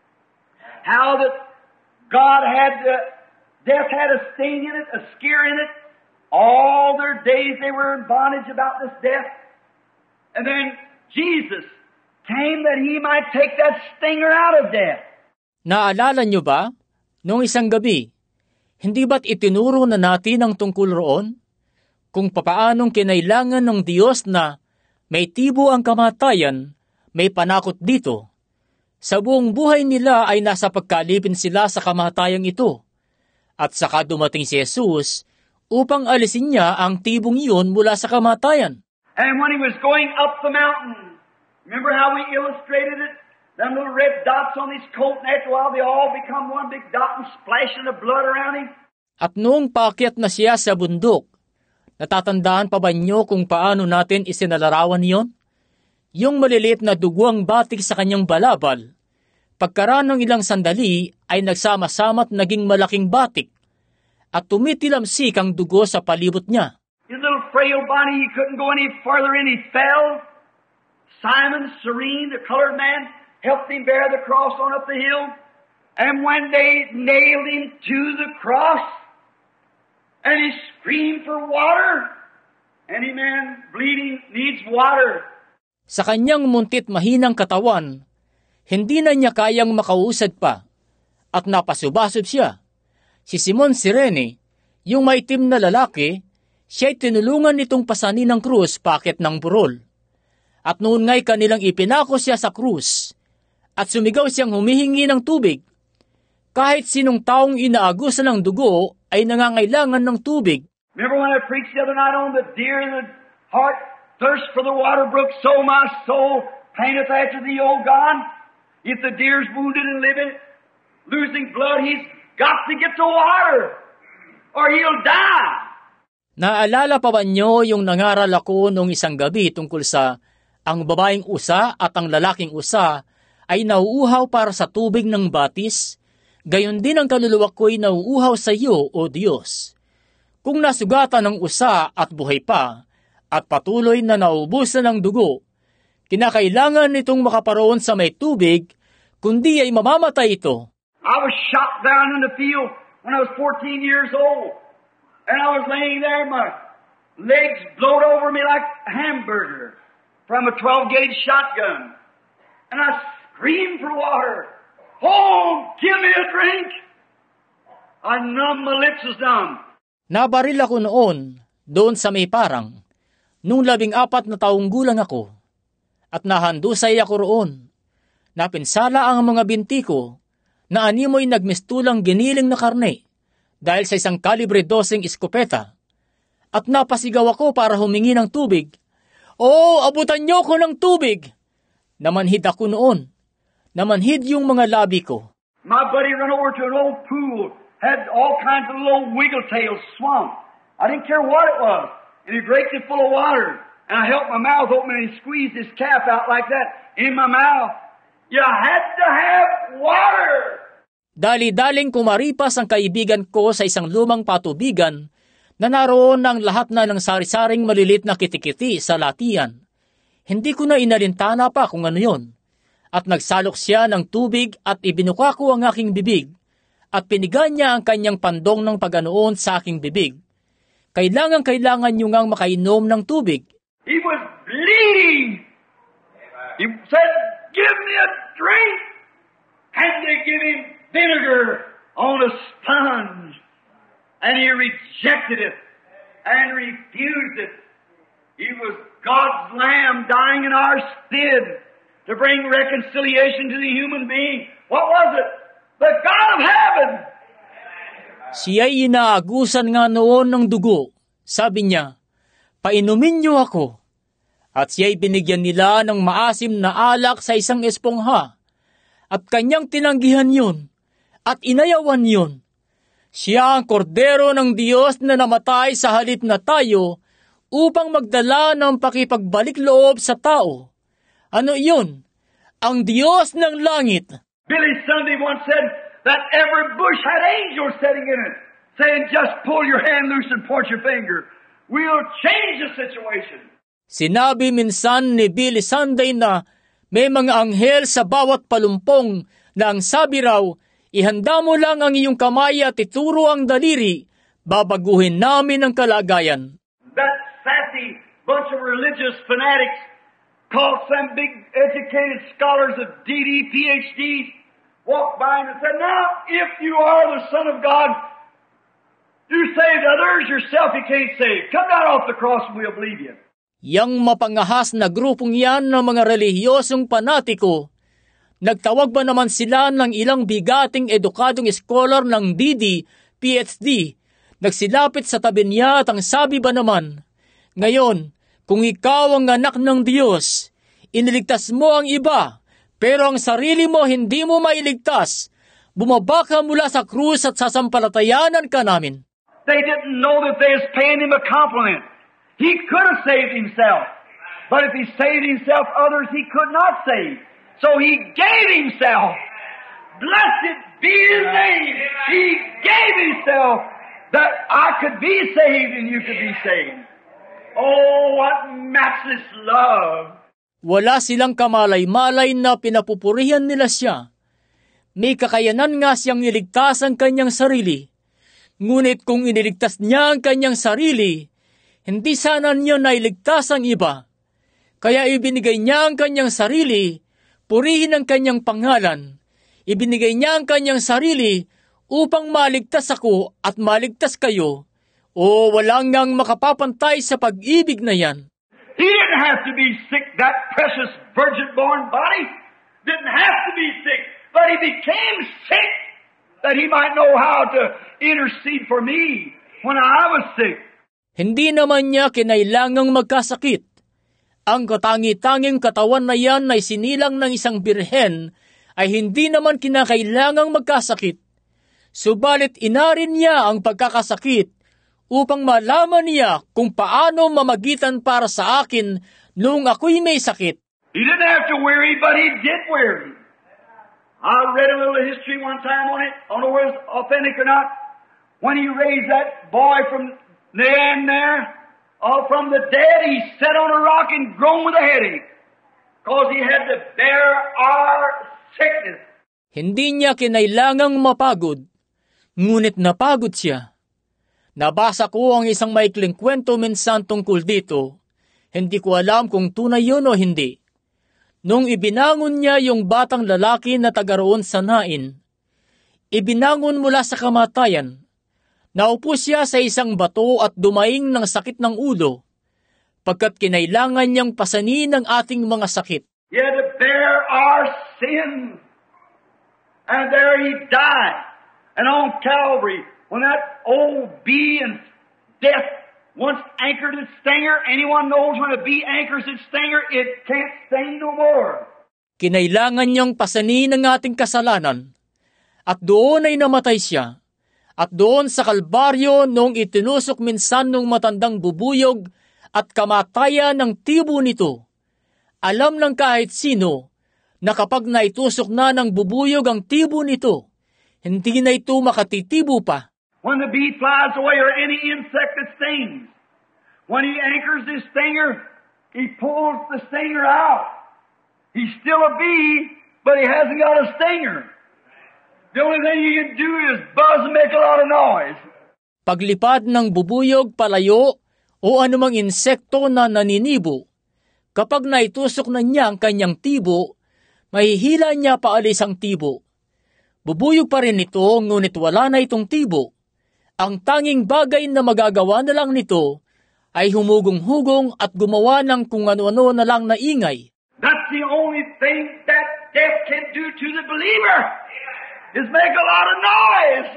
Speaker 2: How that God had, death had a sting in it, a scare in it. All their days they were in bondage about this death. And then Jesus came that He might take that stinger out of death.
Speaker 3: Naalala niyo ba, noong isang gabi, hindi ba't itinuro na natin ang tungkol roon? Kung papaanong kinailangan ng Diyos na may tibo ang kamatayan, may panakot dito. Sa buong buhay nila ay nasa pagkalipin sila sa kamatayang ito. At saka dumating si Jesus upang alisin niya ang tibong iyon mula sa kamatayan.
Speaker 2: And when He was going up the mountain, remember how we illustrated it? Them little red dots on His coat, and after a while they all become one big dot and splashing the blood around Him.
Speaker 3: At noong paakyat na siya sa bundok, natatandaan pa ba niyo kung paano natin isinalarawan niyon? Yung maliliit na duguang batik sa kanyang balabal, pagkaraan ng ilang sandali ay nagsama-sama at naging malaking batik, at tumitilamsik ang dugo sa palibot niya.
Speaker 2: His little frail body, he couldn't go any farther in, he fell. Simon, serene, the colored man, helped him bear the cross on up the hill. And when they nailed him to the cross, and he screamed for water, any man bleeding needs water.
Speaker 3: Sa kanyang muntit mahinang katawan, hindi na niya kayang makausad pa, at napasubasod siya. Si Simon Sirene, yung maitim na lalaki, siya'y tinulungan nitong pasanin ng krus paakyat ng burol. At noon nga'y kanilang ipinako siya sa krus, at sumigaw siyang humihingi ng tubig. Kahit sinong taong inaagusan ng dugo ay nangangailangan ng tubig.
Speaker 2: Remember when I preached the other night on the deer in the heart? thirst for the water brook, so my soul panteth after thee, O God. If the deer's wounded and living, losing blood, he's got to get to water, or he'll die.
Speaker 3: Naalala pa ba niyo yung nangaral ako noong isang gabi tungkol sa ang babaeng usa at ang lalaking usa ay nauuhaw para sa tubig ng batis? Gayon din ang kaluluwa ko'y nauuhaw sa iyo, O Diyos. Kung nasugatan ng usa at buhay pa, at patuloy na naubusan ng dugo, kinakailangan nitong makaparoon sa may tubig, kundi ay mamamatay ito.
Speaker 2: I was shot down in the field when I was 14 years old. And I was laying there, my legs blowed over me like a hamburger from a 12-gauge shotgun. And I screamed for water. Oh, give me a drink! I numb, my lips was numb.
Speaker 3: Nabaril ako noon, doon sa may parang, nung 14 na taong gulang ako, at nahandusay ako roon. Napinsala ang mga binti ko, na animoy nagmistulang giniling na karne, dahil sa isang kalibre 12 iskopeta, at napasigaw ako para humingi ng tubig. Oh, abutan niyo ko ng tubig! Namanhid ako noon. Namanhid yung mga labi ko.
Speaker 2: My buddy ran over to an old pool, had all kinds of little wiggle-tails swamp. I didn't care what it was. And he raked it full of water. And I held my mouth open and he squeezed his cap out like that in my mouth. You had to have water!
Speaker 3: Dali-daling kumaripas ang kaibigan ko sa isang lumang patubigan na naroon ang lahat na ng sari-saring malilit na kitikiti sa latian. Hindi ko na inalintana pa kung ano yon. At nagsalok siya ng tubig at ibinuka ko ang aking bibig at pinigan niya ang kanyang pandong ng paganoon sa aking bibig. Kailangan nyo ngang makainom ng tubig.
Speaker 2: He was bleeding. He said, give me a drink. And they give him vinegar on a sponge. And he rejected it and refused it. He was God's Lamb dying in our stead to bring reconciliation to the human being. What was it? The God of heaven.
Speaker 3: Siya'y inaagusan nga noon ng dugo. Sabi niya, painumin niyo ako. At siya'y binigyan nila ng maasim na alak sa isang espongha. At kanyang tinanggihan yun. At inayawan yun. Siya ang kordero ng Diyos na namatay sa halip na tayo upang magdala ng pakipagbalik loob sa tao. Ano iyon? Ang Diyos ng langit.
Speaker 2: Billy Sunday once said that every bush had angels sitting in it, saying, just pull your hand loose and point your finger. We'll change the situation.
Speaker 3: Sinabi minsan ni Billy Sunday na may mga anghel sa bawat palumpong na ang sabi raw, ihanda mo lang ang iyong kamay at ituro ang daliri, babaguhin namin ang kalagayan.
Speaker 2: That sassy bunch of religious fanatics called some big educated scholars of DD, PhDs, walked by and said, now, if you are the Son of God, you saved others, yourself you can't save. Come down off the cross and we'll believe you.
Speaker 3: Yang mapangahas na grupong yan ng mga relihiyosong panatiko, nagtawag ba naman sila ng ilang bigating edukadong scholar ng DD, PhD, nagsilapit sa tabi niya at ang sabi ba naman, ngayon, kung ikaw ang anak ng Diyos, iniligtas mo ang iba, pero ang sarili mo hindi mo mailigtas, bumaba ka mula sa krus at sasampalatayanan ka namin.
Speaker 2: They didn't know that they was paying him a compliment. He could have saved himself. But if he saved himself, others he could not save. So he gave himself. Blessed be his name. He gave himself that I could be saved and you could be saved. Oh, what matchless love.
Speaker 3: Wala silang kamalay-malay na pinapupurihan nila siya. May kakayanan nga siyang iligtas ang kanyang sarili. Ngunit kung iniligtas niya ang kanyang sarili, hindi sana niya nailigtas ang iba. Kaya ibinigay niya ang kanyang sarili, purihin ang kanyang pangalan. Ibinigay niya ang kanyang sarili upang maligtas ako at maligtas kayo. O walang ngang makapapantay sa pag-ibig na yan.
Speaker 2: He didn't have to be sick, that precious virgin-born body. Didn't have to be sick, but he became sick that he might know how to intercede for me when I was sick.
Speaker 3: Hindi naman niya kinailangang magkasakit. Ang katangi-tanging katawan na yan na isinilang ng isang birhen ay hindi naman kinakailangang magkasakit. Subalit inarin niya ang pagkakasakit upang malaman niya kung paano mamagitan para sa akin noong ako'y may sakit.
Speaker 2: He didn't have to worry, but he did worry. I read a little history one time on it. I don't know whether it's authentic or not. When he raised that boy from the end there, from the dead, he sat on a rock and groaned with a headache because he had to bear our sickness.
Speaker 3: Hindi niya kinailangang mapagod, ngunit napagod siya. Nabasa ko ang isang maikling kwento minsan tungkol dito. Hindi ko alam kung tunay yun o hindi. Nung ibinangon niya yung batang lalaki na taga roon sa Nain, ibinangon mula sa kamatayan. Naupo siya sa isang bato at dumaing ng sakit ng ulo, pagkat kinailangan niyang pasanin ang ating mga sakit.
Speaker 2: He had to bear our sins. And there he died. And on Calvary, when that old bee and death once anchored its stinger, anyone knows when a bee anchors its stinger, it can't sting no more.
Speaker 3: Kinailangan niyang pasanin ang ating kasalanan, at doon ay namatay siya. At doon sa Kalbaryo noong itinusok minsan ng matandang bubuyog at kamatayan ng tibo nito, alam ng kahit sino na kapag naitusok na ng bubuyog ang tibo nito, hindi na ito makatitibo pa.
Speaker 2: When the bee flies away or any insect that stings, when he anchors his stinger, he pulls the stinger out. He's still a bee, but he hasn't got a stinger. The only thing you can do is buzz and make a lot of noise.
Speaker 3: Paglipad ng bubuyog, palayo, o anumang insekto na naninibo, kapag naitusok na niya ang kanyang tibo, mahihila niya paalis ang tibo. Bubuyog pa rin ito, ngunit wala na itong tibo. Ang tanging bagay na magagawa na lang nito ay humugong-hugong at gumawa ng kung ano-ano na lang na ingay.
Speaker 2: That's the only thing that death can do to the believer, is make a lot of noise.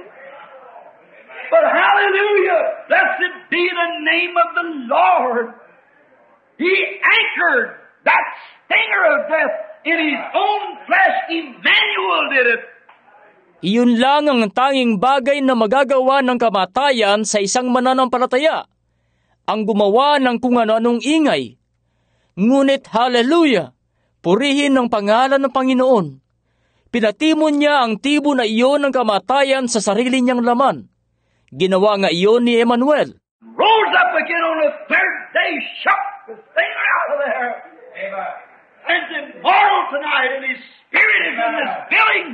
Speaker 2: But hallelujah, blessed be the name of the Lord. He anchored that stinger of death in his own flesh. Emmanuel did it.
Speaker 3: Iyon lang ang tanging bagay na magagawa ng kamatayan sa isang mananampalataya, ang gumawa ng kung ano-anong ingay. Ngunit hallelujah, purihin ang pangalan ng Panginoon. Pinatimon niya ang tibo na iyon ng kamatayan sa sarili niyang laman. Ginawa nga iyon ni Emmanuel.
Speaker 2: Rose up again on the third day, shook the stinger out of there. Amen. And immortal tonight, and his spirit is in this building.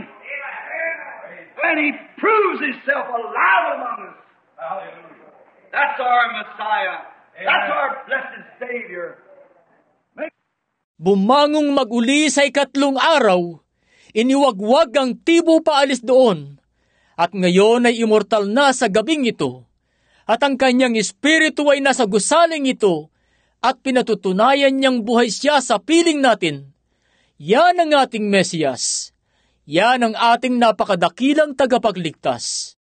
Speaker 2: And he proves himself alive among us. Hallelujah. That's our Messiah. Amen. That's our blessed Savior.
Speaker 3: Bumangong mag-uli sa ikatlong araw, iniwagwag ang tibo paalis doon, at ngayon ay immortal na sa gabing ito, at ang kanyang espiritu ay nasa gusaling ito, at pinatutunayan niyang buhay siya sa piling natin. Yan ang ating Mesiyas. Yan ang ating napakadakilang tagapagligtas.